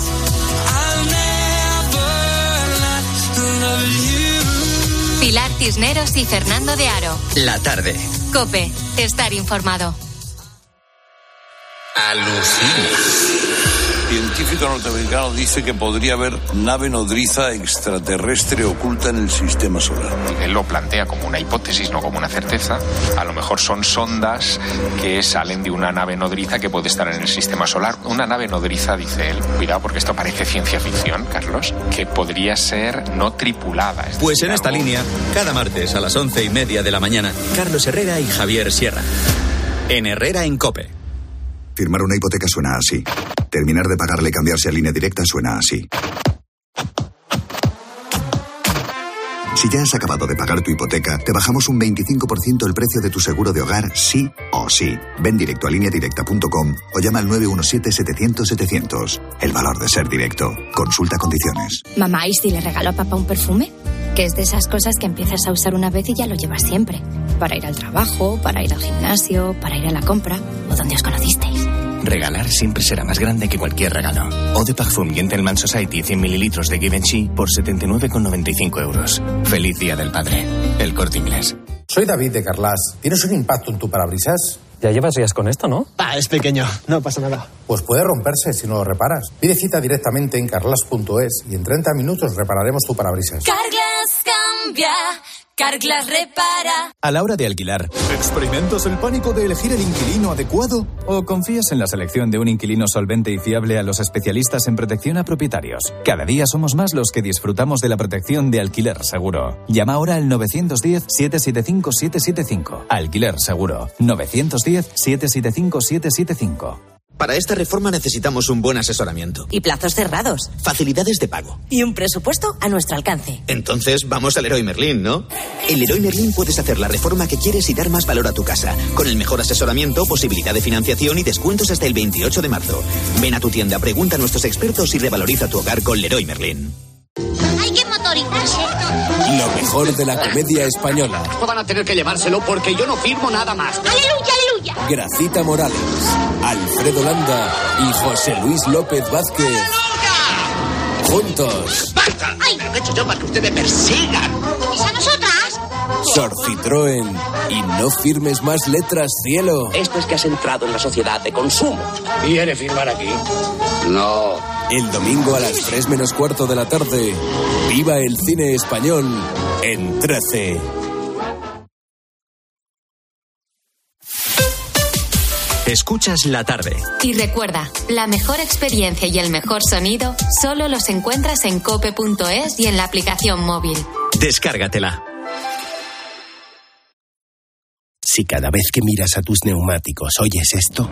Pilar Cisneros y Fernando de Aro. La tarde. COPE. Estar informado. Alucina. Científico norteamericano dice que podría haber nave nodriza extraterrestre oculta en el sistema solar. Él lo plantea como una hipótesis, no como una certeza. A lo mejor son sondas que salen de una nave nodriza que puede estar en el sistema solar. Una nave nodriza, dice él, cuidado porque esto parece ciencia ficción, Carlos, que podría ser no tripulada. Es pues decir, en esta algo... línea, cada martes a las once y media de la mañana, Carlos Herrera y Javier Sierra. En Herrera en COPE. Firmar una hipoteca suena así. Terminar de pagarle y cambiarse a Línea Directa suena así. Si ya has acabado de pagar tu hipoteca, te bajamos un veinticinco por ciento el precio de tu seguro de hogar, sí o sí. Ven directo a línea directa punto com o llama al nueve uno siete, setecientos, setecientos. El valor de ser directo. Consulta condiciones. Mamá, ¿y si le regalo a papá un perfume? Que es de esas cosas que empiezas a usar una vez y ya lo llevas siempre. Para ir al trabajo, para ir al gimnasio, para ir a la compra o donde os conocisteis. Regalar siempre será más grande que cualquier regalo. Eau de Parfum Gentleman Society cien mililitros de Givenchy por setenta y nueve con noventa y cinco euros. Feliz Día del Padre. El Corte Inglés. Soy David de Carlas. ¿Tienes un impacto en tu parabrisas? Ya llevas días con esto, ¿no? Ah, es pequeño. No pasa nada. Pues puede romperse si no lo reparas. Pide cita directamente en carlas punto es y en treinta minutos repararemos tu parabrisas. Carglass cambia. Carglass repara. A la hora de alquilar, ¿experimentas el pánico de elegir el inquilino adecuado? ¿O confías en la selección de un inquilino solvente y fiable a los especialistas en protección a propietarios? Cada día somos más los que disfrutamos de la protección de Alquiler Seguro. Llama ahora al nueve uno cero, siete siete cinco, siete siete cinco. Alquiler Seguro. nueve uno cero, siete siete cinco, siete siete cinco. Para esta reforma necesitamos un buen asesoramiento. Y plazos cerrados. Facilidades de pago. Y un presupuesto a nuestro alcance. Entonces vamos al Leroy Merlin, ¿no? En Leroy Merlin puedes hacer la reforma que quieres y dar más valor a tu casa. Con el mejor asesoramiento, posibilidad de financiación y descuentos hasta el veintiocho de marzo. Ven a tu tienda, pregunta a nuestros expertos y revaloriza tu hogar con Leroy Merlin. Hay que motorizarse. Lo mejor de la comedia española. Van a tener que llevárselo porque yo no firmo nada más. ¡Aleluya, aleluya! Gracita Morales, Alfredo Landa y José Luis López Vázquez. ¡Aleluya! Juntos. ¡Basta! ¡Ay! ¿Qué he hecho yo para que ustedes me persigan? ¿Es a nosotras? Sor Citroën. Y no firmes más letras, cielo. Esto es que has entrado en la sociedad de consumo. ¿Quiere firmar aquí? No. El domingo a las tres menos cuarto de la tarde, viva el cine español en trece. Escuchas La Tarde. Y recuerda, la mejor experiencia y el mejor sonido solo los encuentras en cope punto es y en la aplicación móvil. Descárgatela. Si cada vez que miras a tus neumáticos oyes esto,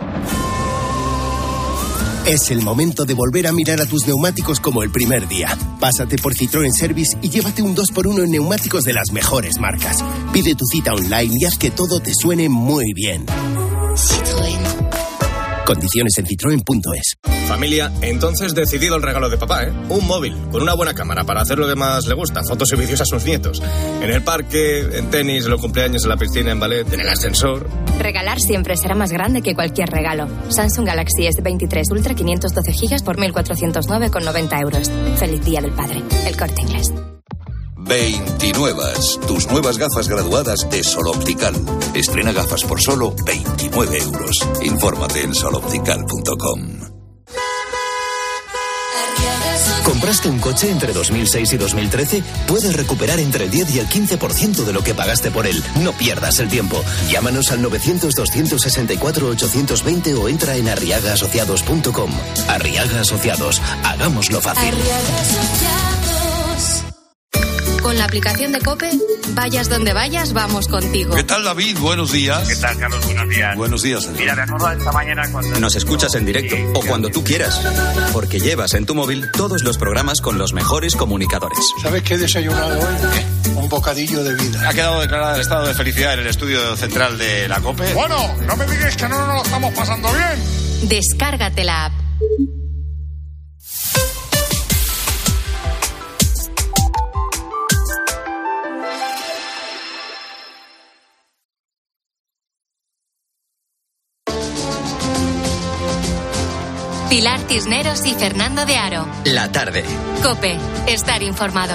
es el momento de volver a mirar a tus neumáticos como el primer día. Pásate por Citroën Service y llévate un dos por uno en neumáticos de las mejores marcas. Pide tu cita online y haz que todo te suene muy bien. Citroën. Condiciones en citroen punto es. Familia, entonces decidido el regalo de papá, ¿eh? Un móvil con una buena cámara para hacer lo que más le gusta, fotos y vídeos a sus nietos. En el parque, en tenis, en los cumpleaños, en la piscina, en ballet, en el ascensor. Regalar siempre será más grande que cualquier regalo. Samsung Galaxy S veintitrés Ultra quinientos doce gigas por mil cuatrocientos nueve con noventa euros. Feliz Día del Padre. El Corte Inglés. veintinuevas, tus nuevas gafas graduadas de Sol Optical. Estrena gafas por solo veintinueve euros. Infórmate en sol optical punto com. ¿Compraste un coche entre dos mil seis y dos mil trece? Puedes recuperar entre el diez y el quince por ciento de lo que pagaste por él. No pierdas el tiempo. Llámanos al novecientos, doscientos sesenta y cuatro, ochocientos veinte o entra en arriaga asociados punto com. Arriaga Asociados. Hagámoslo fácil. Con la aplicación de COPE, vayas donde vayas, vamos contigo. ¿Qué tal, David? Buenos días. ¿Qué tal, Carlos? Buenos días. Buenos días. Señor. Mira, me acuerdo esta mañana cuando... Nos escuchas en directo o cuando tú quieras, porque llevas en tu móvil todos los programas con los mejores comunicadores. ¿Sabes qué he desayunado hoy? ¿Eh? Un bocadillo de vida. Ha quedado declarado el estado de felicidad en el estudio central de la COPE. Bueno, no me digas que no nos lo estamos pasando bien. Descárgate la app. Pilar Cisneros y Fernando de Aro. La Tarde. COPE. Estar informado.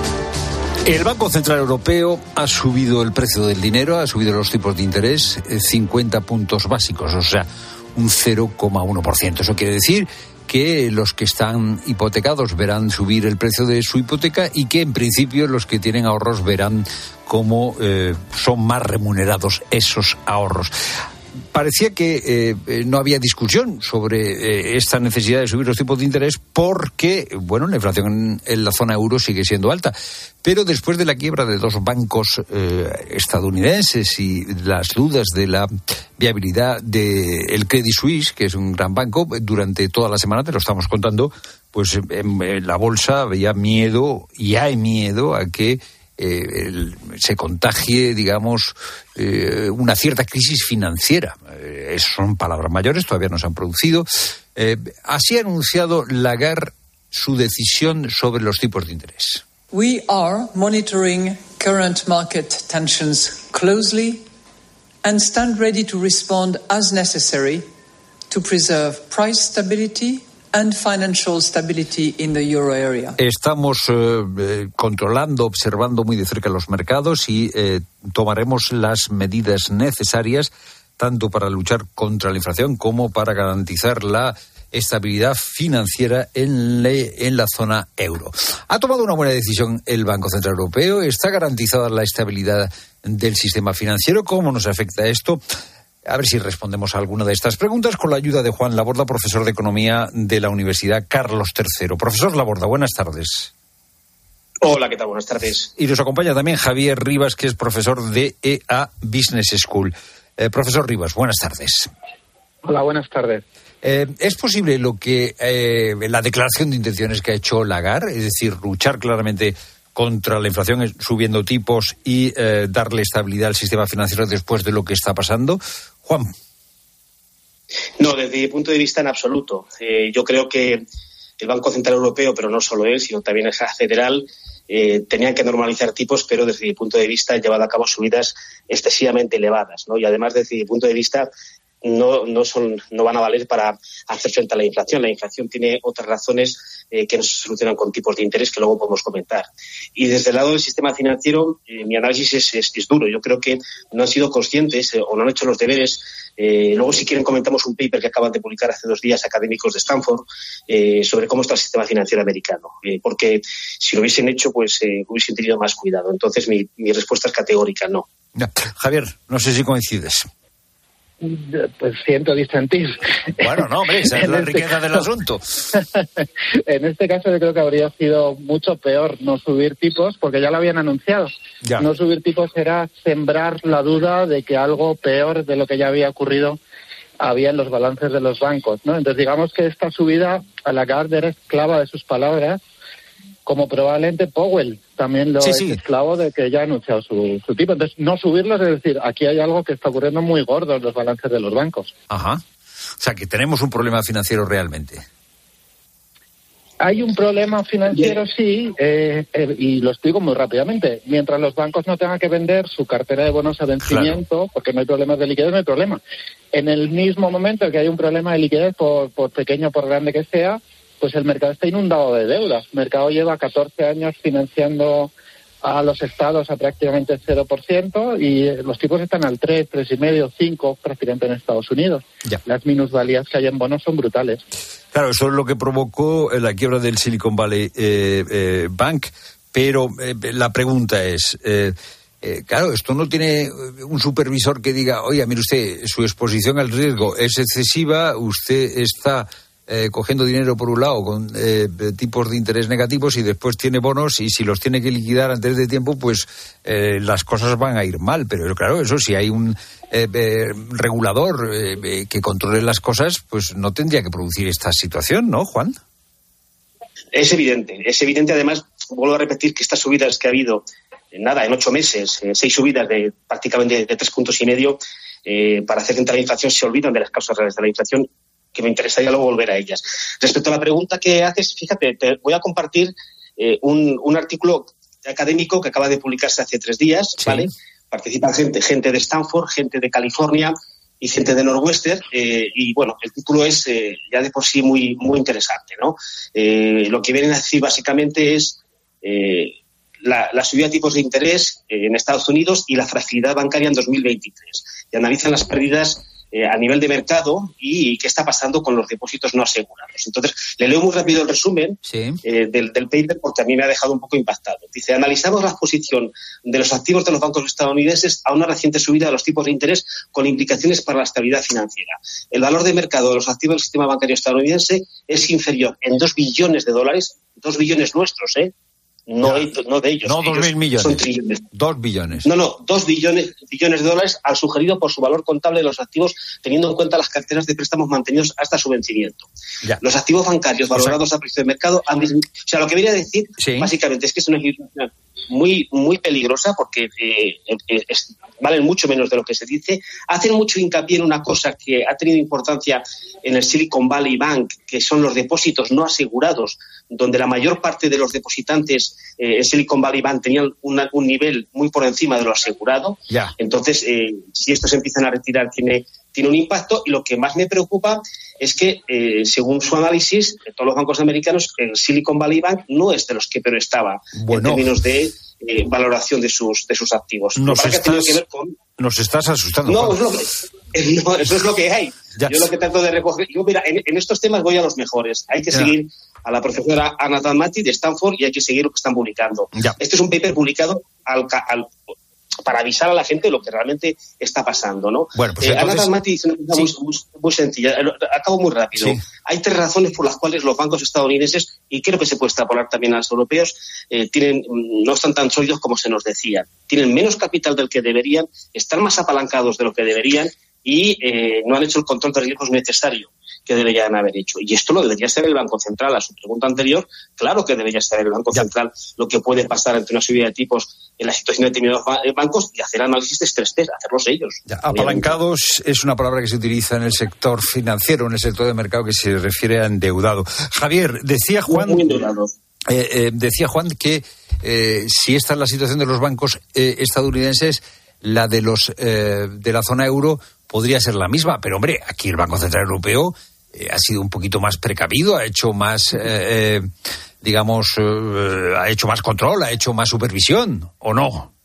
El Banco Central Europeo ha subido el precio del dinero, ha subido los tipos de interés cincuenta puntos básicos, o sea, un cero coma uno por ciento. Eso quiere decir que los que están hipotecados verán subir el precio de su hipoteca y que en principio los que tienen ahorros verán cómo eh, son más remunerados esos ahorros. Parecía que eh, no había discusión sobre eh, esta necesidad de subir los tipos de interés porque, bueno, la inflación en, en la zona euro sigue siendo alta. Pero después de la quiebra de dos bancos eh, estadounidenses y las dudas de la viabilidad del Credit Suisse, que es un gran banco, durante toda la semana, te lo estamos contando, pues en, en la bolsa había miedo y hay miedo a que Eh, el, se contagie, digamos, eh, una cierta crisis financiera. Eh, son palabras mayores, todavía no se han producido. Eh, así ha anunciado Lagarde su decisión sobre los tipos de interés. We are monitoring current market tensions closely and stand ready to respond as necessary to preserve price stability and financial stability in the euro area. Estamos eh, controlando, observando muy de cerca los mercados y eh, tomaremos las medidas necesarias tanto para luchar contra la inflación como para garantizar la estabilidad financiera en, le, en la zona euro. Ha tomado una buena decisión el Banco Central Europeo. Está garantizada la estabilidad del sistema financiero. ¿Cómo nos afecta esto? A ver si respondemos a alguna de estas preguntas con la ayuda de Juan Laborda, profesor de Economía de la Universidad Carlos tercero. Profesor Laborda, buenas tardes. Hola, ¿qué tal? Buenas tardes. Y nos acompaña también Javier Rivas, que es profesor de E A Business School. Eh, profesor Rivas, buenas tardes. Hola, buenas tardes. Eh, ¿Es posible lo que eh, la declaración de intenciones que ha hecho Lagarde, es decir, luchar claramente contra la inflación subiendo tipos y eh, darle estabilidad al sistema financiero después de lo que está pasando? Juan. No, desde mi punto de vista en absoluto. Eh, yo creo que el Banco Central Europeo, pero no solo él, sino también el federal, eh, tenían que normalizar tipos, pero desde mi punto de vista han llevado a cabo subidas excesivamente elevadas, ¿no? Y además, desde mi punto de vista, no no son no van a valer para hacer frente a la inflación. La inflación tiene otras razones eh, que no se solucionan con tipos de interés que luego podemos comentar. Y desde el lado del sistema financiero, eh, mi análisis es, es, es duro. Yo creo que no han sido conscientes eh, o no han hecho los deberes. Eh, luego, si quieren, comentamos un paper que acaban de publicar hace dos días académicos de Stanford eh, sobre cómo está el sistema financiero americano. Eh, porque si lo hubiesen hecho, pues eh, hubiesen tenido más cuidado. Entonces, mi, mi respuesta es categórica, no. no. Javier, no sé si coincides. Pues siento disentir. Bueno, no, hombre, esa es la este riqueza caso, del asunto. En este caso yo creo que habría sido mucho peor no subir tipos, porque ya lo habían anunciado. Ya. No subir tipos era sembrar la duda de que algo peor de lo que ya había ocurrido había en los balances de los bancos, ¿no? Entonces digamos que esta subida, a Lagarde era esclava de sus palabras, como probablemente Powell también lo sí, es sí. esclavo de que ya ha anunciado su, su tipo. Entonces, no subirlos, es decir, aquí hay algo que está ocurriendo muy gordo en los balances de los bancos. Ajá. O sea, que tenemos un problema financiero realmente. Hay un problema financiero, sí, eh, eh, y lo explico muy rápidamente. Mientras los bancos no tengan que vender su cartera de bonos a vencimiento, claro, porque no hay problemas de liquidez, no hay problema. En el mismo momento que hay un problema de liquidez, por, por pequeño o por grande que sea, pues el mercado está inundado de deudas. El mercado lleva catorce años financiando a los estados a prácticamente cero por ciento y los tipos están al tres, tres y medio, cinco prácticamente en Estados Unidos. Ya. Las minusvalías que hay en bonos son brutales. Claro, eso es lo que provocó la quiebra del Silicon Valley eh, eh, Bank, pero eh, la pregunta es... Eh, Eh, claro, esto no tiene un supervisor que diga, oiga, mire usted, su exposición al riesgo es excesiva, usted está eh, cogiendo dinero por un lado con eh, tipos de interés negativos y después tiene bonos y si los tiene que liquidar antes de tiempo, pues eh, las cosas van a ir mal. Pero claro, eso si hay un eh, eh, regulador eh, que controle las cosas, pues no tendría que producir esta situación, ¿no, Juan? Es evidente, es evidente. Además, vuelvo a repetir que estas subidas que ha habido, nada, en ocho meses, eh, seis subidas de prácticamente de tres puntos y medio, eh, para hacer frente a la inflación, se olvidan de las causas reales de la inflación, que me interesaría luego volver a ellas. Respecto a la pregunta que haces, fíjate, te voy a compartir eh, un, un artículo académico que acaba de publicarse hace tres días, sí. ¿Vale? Participa gente, gente de Stanford, gente de California y gente de Northwestern, eh, y bueno, el título es eh, ya de por sí muy, muy interesante, ¿no? Eh, lo que vienen a decir básicamente es... Eh, La, la subida de tipos de interés eh, en Estados Unidos y la fragilidad bancaria en dos mil veintitrés. Y analizan las pérdidas eh, a nivel de mercado y, y qué está pasando con los depósitos no asegurados. Entonces, le leo muy rápido el resumen sí. eh, del, del paper porque a mí me ha dejado un poco impactado. Dice, analizamos la exposición de los activos de los bancos estadounidenses a una reciente subida de los tipos de interés con implicaciones para la estabilidad financiera. El valor de mercado de los activos del sistema bancario estadounidense es inferior en dos billones de dólares, dos billones nuestros, ¿eh? No, hay, no de ellos. No dos mil millones. Son trillones. Dos billones. No, no, dos billones, billones de dólares al sugerido por su valor contable de los activos, teniendo en cuenta las carteras de préstamos mantenidos hasta su vencimiento. Ya. Los activos bancarios valorados o sea, a precio de mercado han disminuido. O sea, lo que viene a decir, sí. básicamente, es que es una situación muy, muy peligrosa porque eh, es, valen mucho menos de lo que se dice. Hacen mucho hincapié en una cosa que ha tenido importancia en el Silicon Valley Bank, que son los depósitos no asegurados, donde la mayor parte de los depositantes eh, en Silicon Valley Bank tenían una, un nivel muy por encima de lo asegurado. Yeah. Entonces, eh, si estos empiezan a retirar, tiene, tiene un impacto. Y lo que más me preocupa es que, eh, según su análisis, de todos los bancos americanos, el Silicon Valley Bank no es de los que peor estaba bueno. en términos de eh, valoración de sus, de sus activos. Nos, estás, que ver con... nos estás asustando. No, es lo que, no, eso es lo que hay. Ya. Yo lo que trato de recoger... Yo, mira, en, en estos temas voy a los mejores. Hay que ya. seguir a la profesora Anna Dalmati de Stanford y hay que seguir lo que están publicando. Ya. Este es un paper publicado al, al, para avisar a la gente de lo que realmente está pasando, ¿no? Bueno, pues eh, entonces... Anna Dalmati dice una cosa sí. muy, muy sencilla. Acabo muy rápido. Sí. Hay tres razones por las cuales los bancos estadounidenses, y creo que se puede extrapolar también a los europeos, eh, tienen, no están tan sólidos como se nos decía. Tienen menos capital del que deberían, están más apalancados de lo que deberían y eh, no han hecho el control de riesgos necesario que deberían haber hecho. Y esto lo debería ser el Banco Central. A su pregunta anterior, claro que debería ser el Banco ya. Central lo que puede pasar ante una subida de tipos en la situación de determinados bancos y hacer análisis de estrés test, hacerlos ellos. Ya. Apalancados es una palabra que se utiliza en el sector financiero, en el sector de mercado, que se refiere a endeudado. Javier, decía Juan... Muy endeudado. Eh, eh, decía Juan que eh, si esta es la situación de los bancos eh, estadounidenses, la de los eh, de la zona euro podría ser la misma, pero hombre, aquí el Banco Central Europeo eh, ha sido un poquito más precavido, ha hecho más, eh, eh, digamos, eh, ha hecho más control, ha hecho más supervisión, ¿o no?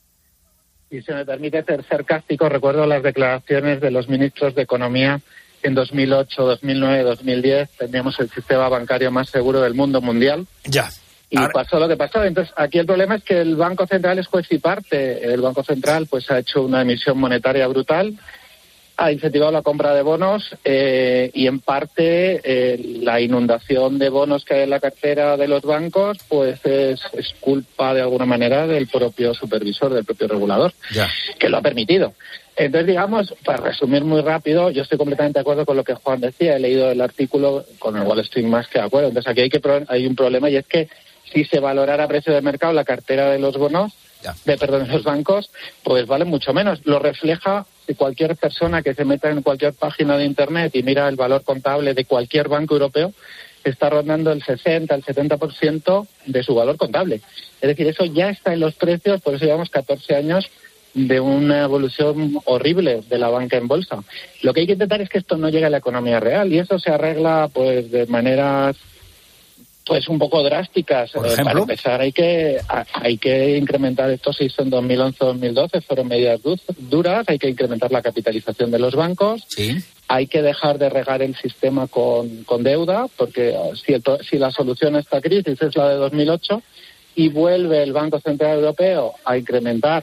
Y si me permite ser sarcástico, recuerdo las declaraciones de los ministros de Economía en dos mil ocho, dos mil nueve, dos mil diez, teníamos el sistema bancario más seguro del mundo mundial. Ya. Y Ahora... pasó lo que pasó. Entonces, aquí el problema es que el Banco Central es juez y parte. El Banco Central pues ha hecho una emisión monetaria brutal, ha incentivado la compra de bonos eh, y, en parte, eh, la inundación de bonos que hay en la cartera de los bancos pues es, es culpa, de alguna manera, del propio supervisor, del propio regulador, ya. que lo ha permitido. Entonces, digamos, para resumir muy rápido, yo estoy completamente de acuerdo con lo que Juan decía. He leído el artículo, con el cual estoy más que de acuerdo. Entonces, aquí hay, que, hay un problema, y es que si se valorara a precio de mercado la cartera de los bonos, ya. de perdón, de los bancos, pues vale mucho menos. Lo refleja si cualquier persona que se meta en cualquier página de Internet y mira el valor contable de cualquier banco europeo, está rondando el sesenta, el setenta por ciento de su valor contable. Es decir, eso ya está en los precios, por eso llevamos catorce años de una evolución horrible de la banca en bolsa. Lo que hay que intentar es que esto no llegue a la economía real, y eso se arregla pues de maneras pues un poco drásticas. ¿Por eh, ejemplo? Para empezar, hay que a, hay que incrementar, esto se hizo en dos mil once, dos mil doce, fueron medidas du- duras, hay que incrementar la capitalización de los bancos, ¿sí? Hay que dejar de regar el sistema con, con deuda, porque si, el, si la solución a esta crisis es la de dos mil ocho y vuelve el Banco Central Europeo a incrementar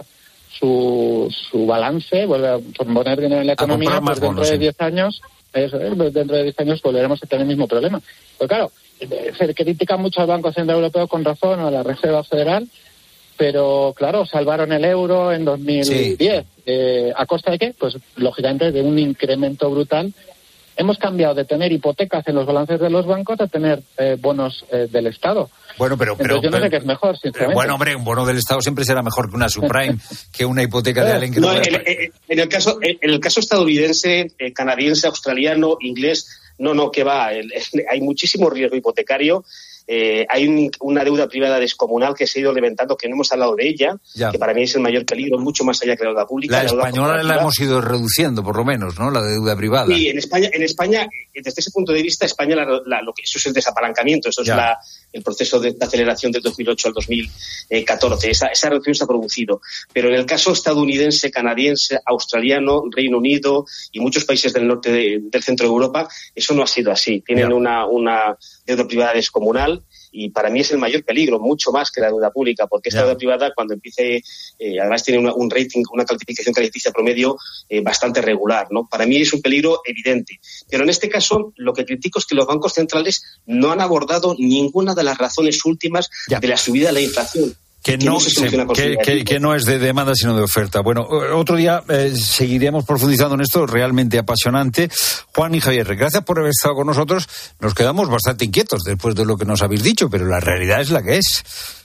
su, su balance, vuelve a poner dinero en la economía, pues dentro bonos, de diez años, eso es, dentro de diez años volveremos a tener el mismo problema. Pues claro, se critica mucho al Banco Central Europeo con razón, o a la Reserva Federal, pero claro, salvaron el euro en dos mil diez. Sí. Eh, ¿A costa de qué? Pues lógicamente de un incremento brutal. Hemos cambiado de tener hipotecas en los balances de los bancos a tener eh, bonos eh, del Estado. Bueno, pero, pero Entonces, yo no pero, sé qué es mejor, sinceramente. Bueno, hombre, un bono del Estado siempre será mejor que una subprime, que una hipoteca de alguien que no, no en, en, en el caso en el caso estadounidense, eh, canadiense, australiano, inglés, no, no, que va. El, el, hay muchísimo riesgo hipotecario. Eh, hay un, una deuda privada descomunal que se ha ido levantando, que no hemos hablado de ella, ya. que para mí es el mayor peligro, mucho más allá que la deuda pública. La, la española la hemos ido reduciendo, por lo menos, ¿no? La deuda privada. Sí, en España, en España desde ese punto de vista, España, la, la, lo que, eso es el desapalancamiento, eso ya. es la, el proceso de, de aceleración del dos mil ocho al dos mil catorce. Esa, esa reducción se ha producido. Pero en el caso estadounidense, canadiense, australiano, Reino Unido y muchos países del norte de, del centro de Europa, eso no ha sido así. Tienen una, una deuda privada descomunal. Y para mí es el mayor peligro, mucho más que la deuda pública, porque esta yeah. deuda privada, cuando empiece, eh, además tiene una, un rating, una calificación crediticia promedio eh, bastante regular, ¿no? Para mí es un peligro evidente. Pero en este caso, lo que critico es que los bancos centrales no han abordado ninguna de las razones últimas yeah. de la subida de la inflación. Que no, se se, que, que, que no es de demanda sino de oferta. Bueno, otro día eh, seguiremos profundizando en esto, realmente apasionante. Juan y Javier, gracias por haber estado con nosotros. Nos quedamos bastante inquietos después de lo que nos habéis dicho, pero la realidad es la que es.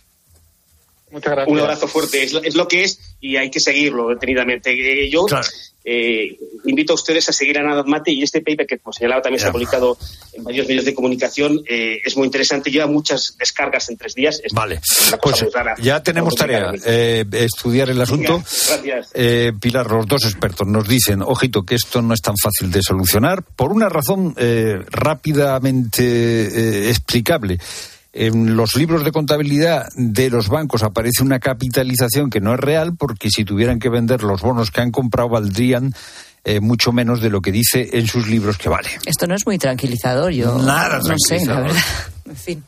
Muchas gracias. Un abrazo fuerte, es lo, es lo que es y hay que seguirlo detenidamente. Eh, yo claro. eh, invito a ustedes a seguir a Nada Mate, y este paper que, como señalaba, también yeah. se ha publicado en varios medios de comunicación, eh, es muy interesante, lleva muchas descargas en tres días. Es vale, pues ya tenemos tarea, eh, estudiar el asunto. Venga, gracias. Eh, Pilar, los dos expertos nos dicen, ojito, que esto no es tan fácil de solucionar, por una razón eh, rápidamente eh, explicable. En los libros de contabilidad de los bancos aparece una capitalización que no es real, porque si tuvieran que vender los bonos que han comprado valdrían eh, mucho menos de lo que dice en sus libros que vale. Esto no es muy tranquilizador, yo Nada no sé, la verdad. En fin.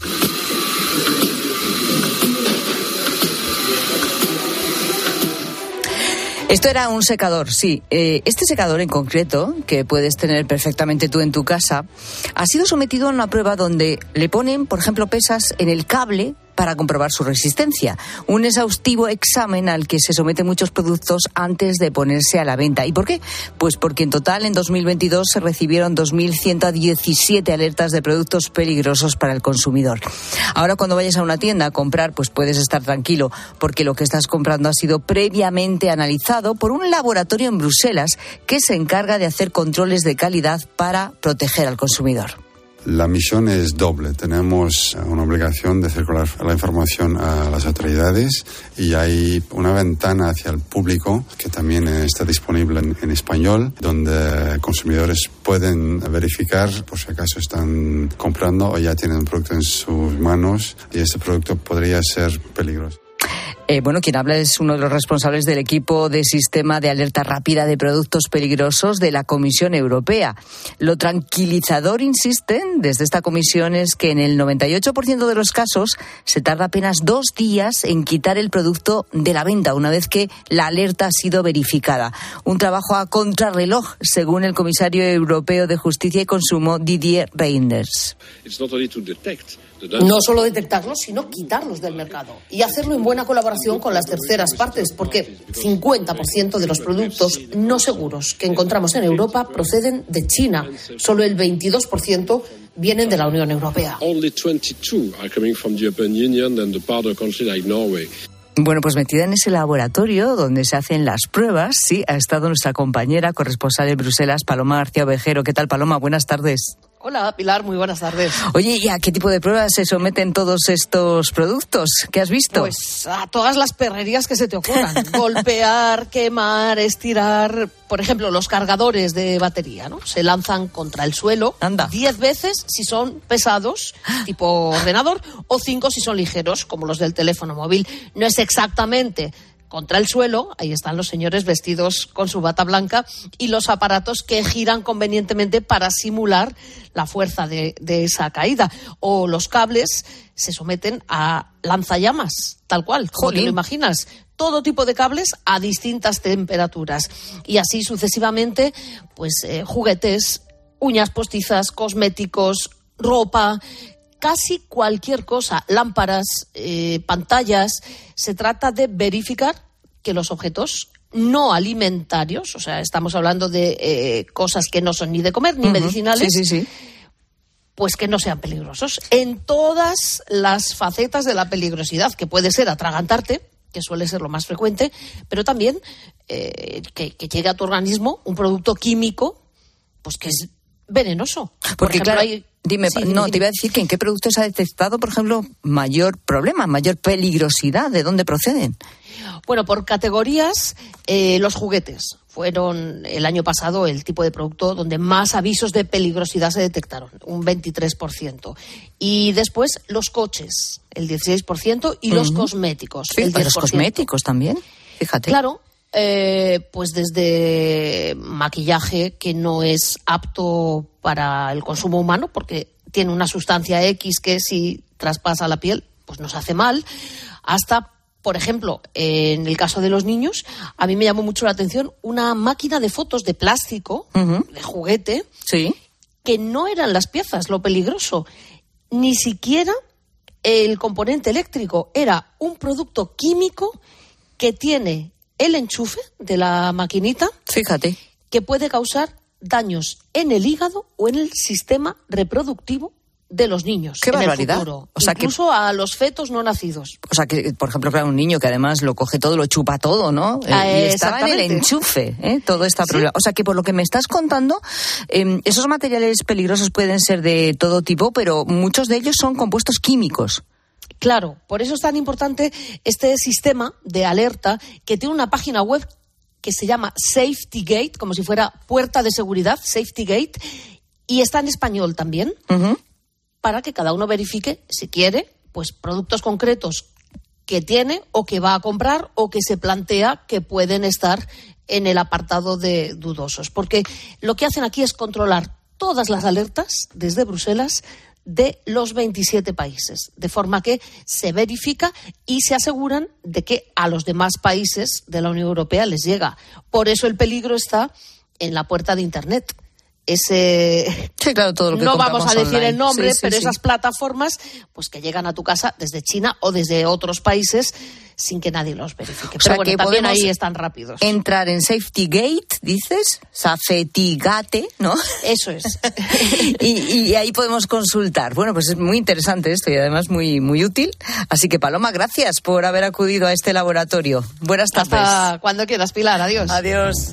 Esto era un secador, sí. Eh, este secador en concreto, que puedes tener perfectamente tú en tu casa, ha sido sometido a una prueba donde le ponen, por ejemplo, pesas en el cable para comprobar su resistencia. Un exhaustivo examen al que se someten muchos productos antes de ponerse a la venta. ¿Y por qué? Pues porque en total en dos mil veintidós se recibieron dos mil ciento diecisiete alertas de productos peligrosos para el consumidor. Ahora cuando vayas a una tienda a comprar, pues puedes estar tranquilo, porque lo que estás comprando ha sido previamente analizado por un laboratorio en Bruselas que se encarga de hacer controles de calidad para proteger al consumidor. La misión es doble. Tenemos una obligación de circular la información a las autoridades y hay una ventana hacia el público que también está disponible en, en español, donde consumidores pueden verificar por si acaso están comprando o ya tienen un producto en sus manos y este producto podría ser peligroso. Eh, bueno, quien habla es uno de los responsables del equipo de sistema de alerta rápida de productos peligrosos de la Comisión Europea. Lo tranquilizador, insisten, desde esta comisión es que en el noventa y ocho por ciento de los casos se tarda apenas dos días en quitar el producto de la venta una vez que la alerta ha sido verificada. Un trabajo a contrarreloj, según el comisario europeo de Justicia y Consumo, Didier Reynders. No solo detectarlos, sino quitarlos del mercado y hacerlo en buena colaboración con las terceras partes, porque cincuenta por ciento de los productos no seguros que encontramos en Europa proceden de China. Solo el veintidós por ciento vienen de la Unión Europea. Bueno, pues metida en ese laboratorio donde se hacen las pruebas, sí, ha estado nuestra compañera corresponsal en Bruselas, Paloma García Ovejero. ¿Qué tal, Paloma? Buenas tardes. Hola, Pilar, muy buenas tardes. Oye, ¿y a qué tipo de pruebas se someten todos estos productos? ¿Qué has visto? Pues a todas las perrerías que se te ocurran. Golpear, quemar, estirar. Por ejemplo, los cargadores de batería, ¿no? Se lanzan contra el suelo. Anda. Diez veces si son pesados, tipo ordenador, o cinco si son ligeros, como los del teléfono móvil. No es exactamente contra el suelo, ahí están los señores vestidos con su bata blanca y los aparatos que giran convenientemente para simular la fuerza de, de esa caída. O los cables se someten a lanzallamas, tal cual, como te lo imaginas. Todo tipo de cables a distintas temperaturas. Y así sucesivamente, pues eh, juguetes, uñas postizas, cosméticos, ropa, casi cualquier cosa, lámparas, eh, pantallas. Se trata de verificar que los objetos no alimentarios, o sea, estamos hablando de eh, cosas que no son ni de comer ni uh-huh. medicinales, sí, sí, sí. pues que no sean peligrosos. En todas las facetas de la peligrosidad, que puede ser atragantarte, que suele ser lo más frecuente, pero también eh, que, que llegue a tu organismo un producto químico, pues que es venenoso. Porque por ejemplo, claro, hay... dime, sí, no, dime, te iba a decir que en qué productos ha detectado, por ejemplo, mayor problema, mayor peligrosidad, ¿de dónde proceden? Bueno, por categorías, eh, los juguetes fueron el año pasado el tipo de producto donde más avisos de peligrosidad se detectaron, un veintitrés por ciento. Y después los coches, el dieciséis por ciento, y uh-huh. los cosméticos, sí, el diez por ciento. Los cosméticos también, fíjate. Claro. Eh, pues desde maquillaje que no es apto para el consumo humano porque tiene una sustancia X que si traspasa la piel pues nos hace mal, hasta, por ejemplo, eh, en el caso de los niños, a mí me llamó mucho la atención una máquina de fotos de plástico, uh-huh. de juguete, sí. que no eran las piezas lo peligroso, ni siquiera el componente eléctrico, era un producto químico que tiene el enchufe de la maquinita, fíjate, que puede causar daños en el hígado o en el sistema reproductivo de los niños. ¡Qué en barbaridad! El futuro, o sea incluso que, a los fetos no nacidos. O sea que, por ejemplo, para un niño que además lo coge todo, lo chupa todo, ¿no? Ah, eh, y estaba en el enchufe, ¿eh? Todo está ¿Sí? problema. O sea que por lo que me estás contando, eh, esos materiales peligrosos pueden ser de todo tipo, pero muchos de ellos son compuestos químicos. Claro, por eso es tan importante este sistema de alerta que tiene una página web que se llama Safety Gate, como si fuera puerta de seguridad, Safety Gate, y está en español también, uh-huh. para que cada uno verifique si quiere, pues productos concretos que tiene o que va a comprar o que se plantea que pueden estar en el apartado de dudosos. Porque lo que hacen aquí es controlar todas las alertas desde Bruselas de los veintisiete países, de forma que se verifica y se aseguran de que a los demás países de la Unión Europea les llega. Por eso el peligro está en la puerta de Internet. ese... Sí, claro, todo lo que no compramos vamos a decir online. el nombre, Sí, sí, pero sí. esas plataformas pues que llegan a tu casa desde China o desde otros países sin que nadie los verifique. O sea, Pero bueno, que también podemos ahí están rápidos. Entrar en SafetyGate, dices, Safetigate, ¿no? Eso es. y, y ahí podemos consultar. Bueno, pues es muy interesante esto y además muy, muy útil. Así que, Paloma, gracias por haber acudido a este laboratorio. Buenas tardes. Hasta cuando quieras, Pilar. Adiós. Adiós.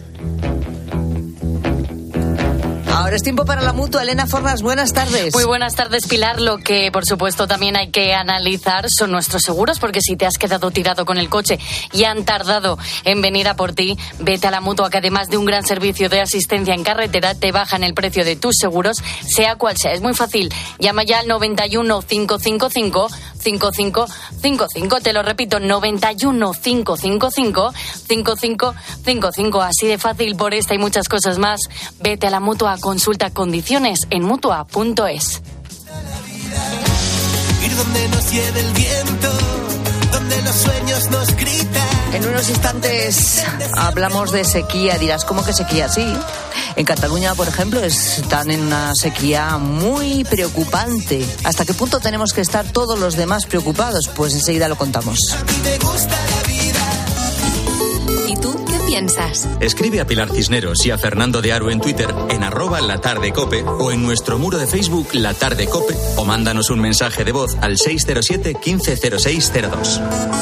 Ahora es tiempo para la Mutua. Elena Fornas, buenas tardes. Muy buenas tardes, Pilar. Lo que, por supuesto, también hay que analizar son nuestros seguros, porque si te has quedado tirado con el coche y han tardado en venir a por ti, vete a la Mutua, que además de un gran servicio de asistencia en carretera, te bajan el precio de tus seguros, sea cual sea. Es muy fácil. Llama ya al noventa y uno, cinco cinco cinco, cinco cinco cinco cinco. Te lo repito, noventa y uno, cinco cinco cinco, cinco cinco cinco cinco. Así de fácil. Por esta y muchas cosas más, vete a la Mutua. Consulta condiciones en mutua punto es. Ir donde nos lleve el viento, donde los sueños nos gritan. En unos instantes hablamos de sequía. Dirás, ¿cómo que sequía? Sí. En Cataluña, por ejemplo, están en una sequía muy preocupante. ¿Hasta qué punto tenemos que estar todos los demás preocupados? Pues enseguida lo contamos. ¿Y tú qué piensas? Escribe a Pilar Cisneros y a Fernando de Aro en Twitter, en arroba La Tarde Cope, o en nuestro muro de Facebook La Tarde Cope, o mándanos un mensaje de voz al seis cero siete, quince cero seis cero dos.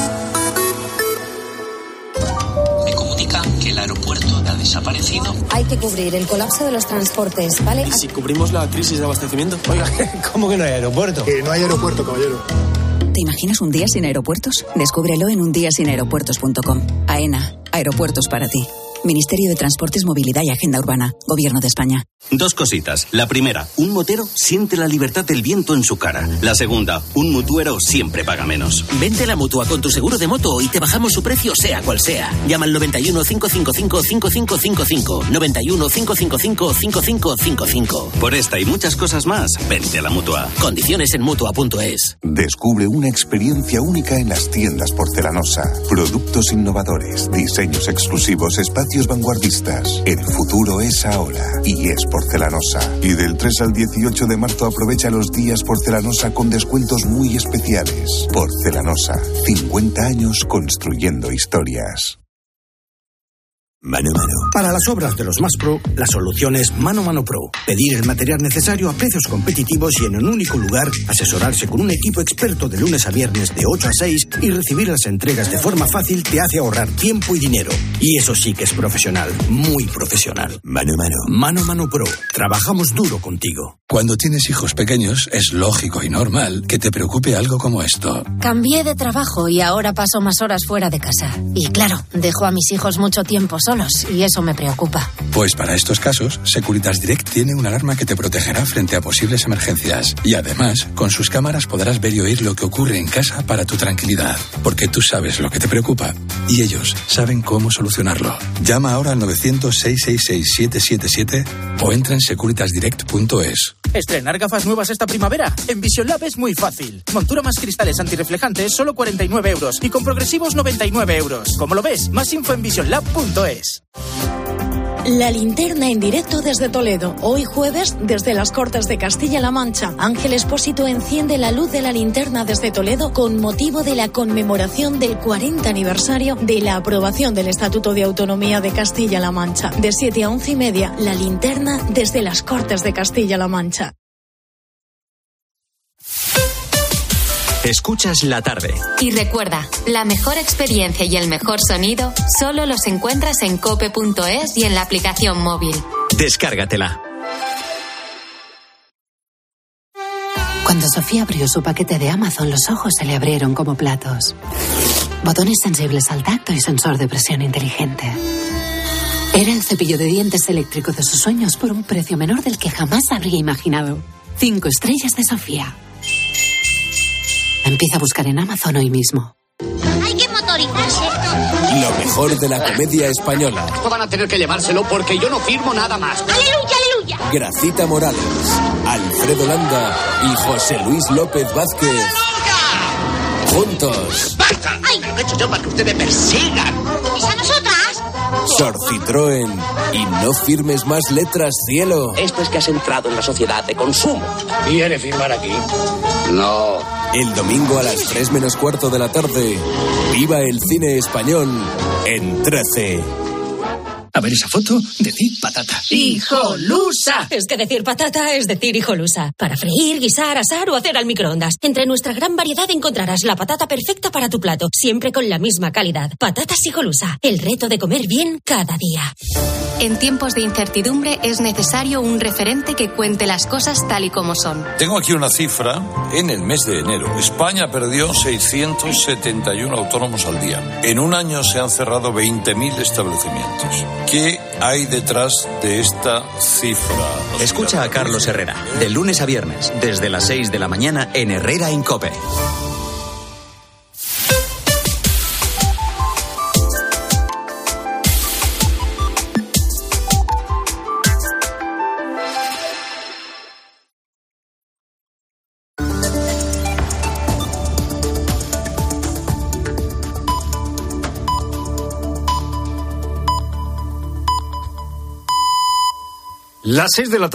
Me comunican que el aeropuerto ha desaparecido. Hay que cubrir el colapso de los transportes, ¿vale? ¿Y si cubrimos la crisis de abastecimiento? Oiga, ¿cómo que no hay aeropuerto? Que no hay aeropuerto, caballero. ¿Te imaginas un día sin aeropuertos? Descúbrelo en un día sin aeropuertos punto com. AENA, aeropuertos para ti. Ministerio de Transportes, Movilidad y Agenda Urbana. Gobierno de España. Dos cositas. La primera, un motero siente la libertad del viento en su cara. La segunda, un mutuero siempre paga menos. Vente a la Mutua con tu seguro de moto y te bajamos su precio sea cual sea. Llama al noventa y uno, cinco cinco cinco, cinco cinco cinco cinco. noventa y uno, cinco cinco cinco, cinco cinco cinco cinco. Por esta y muchas cosas más, vente a la Mutua. Condiciones en mutua punto es. Descubre una experiencia única en las tiendas Porcelanosa. Productos innovadores, diseños exclusivos, espacios vanguardistas. El futuro es ahora y es Porcelanosa. Y del tres al dieciocho de marzo aprovecha los días Porcelanosa con descuentos muy especiales. Porcelanosa, cincuenta años construyendo historias. Mano a mano. Para las obras de los más pro, la solución es Mano a Mano Pro. Pedir el material necesario a precios competitivos y en un único lugar, asesorarse con un equipo experto de lunes a viernes de ocho a seis y recibir las entregas de forma fácil te hace ahorrar tiempo y dinero. Y eso sí que es profesional, muy profesional. Mano a mano. Mano a Mano Pro. Trabajamos duro contigo. Cuando tienes hijos pequeños, es lógico y normal que te preocupe algo como esto. Cambié de trabajo y ahora paso más horas fuera de casa. Y claro, dejo a mis hijos mucho tiempo solos y eso me preocupa. Pues para estos casos, Securitas Direct tiene una alarma que te protegerá frente a posibles emergencias. Y además, con sus cámaras podrás ver y oír lo que ocurre en casa para tu tranquilidad. Porque tú sabes lo que te preocupa y ellos saben cómo solucionarlo. Llama ahora al novecientos, seiscientos sesenta y seis, siete siete siete o entra en securitas direct punto es. Estrenar gafas nuevas esta primavera. En Vision Lab es muy fácil. Montura más cristales antirreflejantes, solo cuarenta y nueve euros. Y con progresivos, noventa y nueve euros. ¿Cómo lo ves? Más info en vision lab punto es. La linterna en directo desde Toledo. Hoy jueves, desde las Cortes de Castilla-La Mancha. Ángel Expósito enciende la luz de la linterna desde Toledo con motivo de la conmemoración del cuarenta aniversario de la aprobación del Estatuto de Autonomía de Castilla-La Mancha. De siete a once y media, la linterna desde las Cortes de Castilla-La Mancha. Escuchas La Tarde. Y recuerda, la mejor experiencia y el mejor sonido solo los encuentras en cope punto es y en la aplicación móvil. Descárgatela. Cuando Sofía abrió su paquete de Amazon, los ojos se le abrieron como platos. Botones sensibles al tacto y sensor de presión inteligente. Era el cepillo de dientes eléctrico de sus sueños por un precio menor del que jamás habría imaginado. Cinco estrellas de Sofía. Empieza a buscar en Amazon hoy mismo. Hay que motorizarse. Lo mejor de la comedia española. Esto van a tener que llevárselo porque yo no firmo nada más. ¡Aleluya, aleluya! Gracita Morales, Alfredo Landa y José Luis López Vázquez. Juntos. ¡Basta! ¡Ay! Lo he hecho yo para que usted me persigan. ¿Es a nosotras? Sor Citroën. Y no firmes más letras, cielo. Esto es que has entrado en la sociedad de consumo. ¿Quiere firmar aquí? No. El domingo a las tres menos cuarto de la tarde, viva el cine español en trece. A ver esa foto, decid patata. ¡Hijolusa! Es que decir patata es decir hijolusa. Para freír, guisar, asar o hacer al microondas. Entre nuestra gran variedad encontrarás la patata perfecta para tu plato, siempre con la misma calidad. Patatas hijolusa, el reto de comer bien cada día. En tiempos de incertidumbre es necesario un referente que cuente las cosas tal y como son. Tengo aquí una cifra. En el mes de enero, España perdió seiscientos setenta y uno autónomos al día. En un año se han cerrado veinte mil establecimientos. ¿Qué hay detrás de esta cifra? Escucha a Carlos Herrera, de lunes a viernes, desde las seis de la mañana en Herrera en COPE. Las seis de la tarde.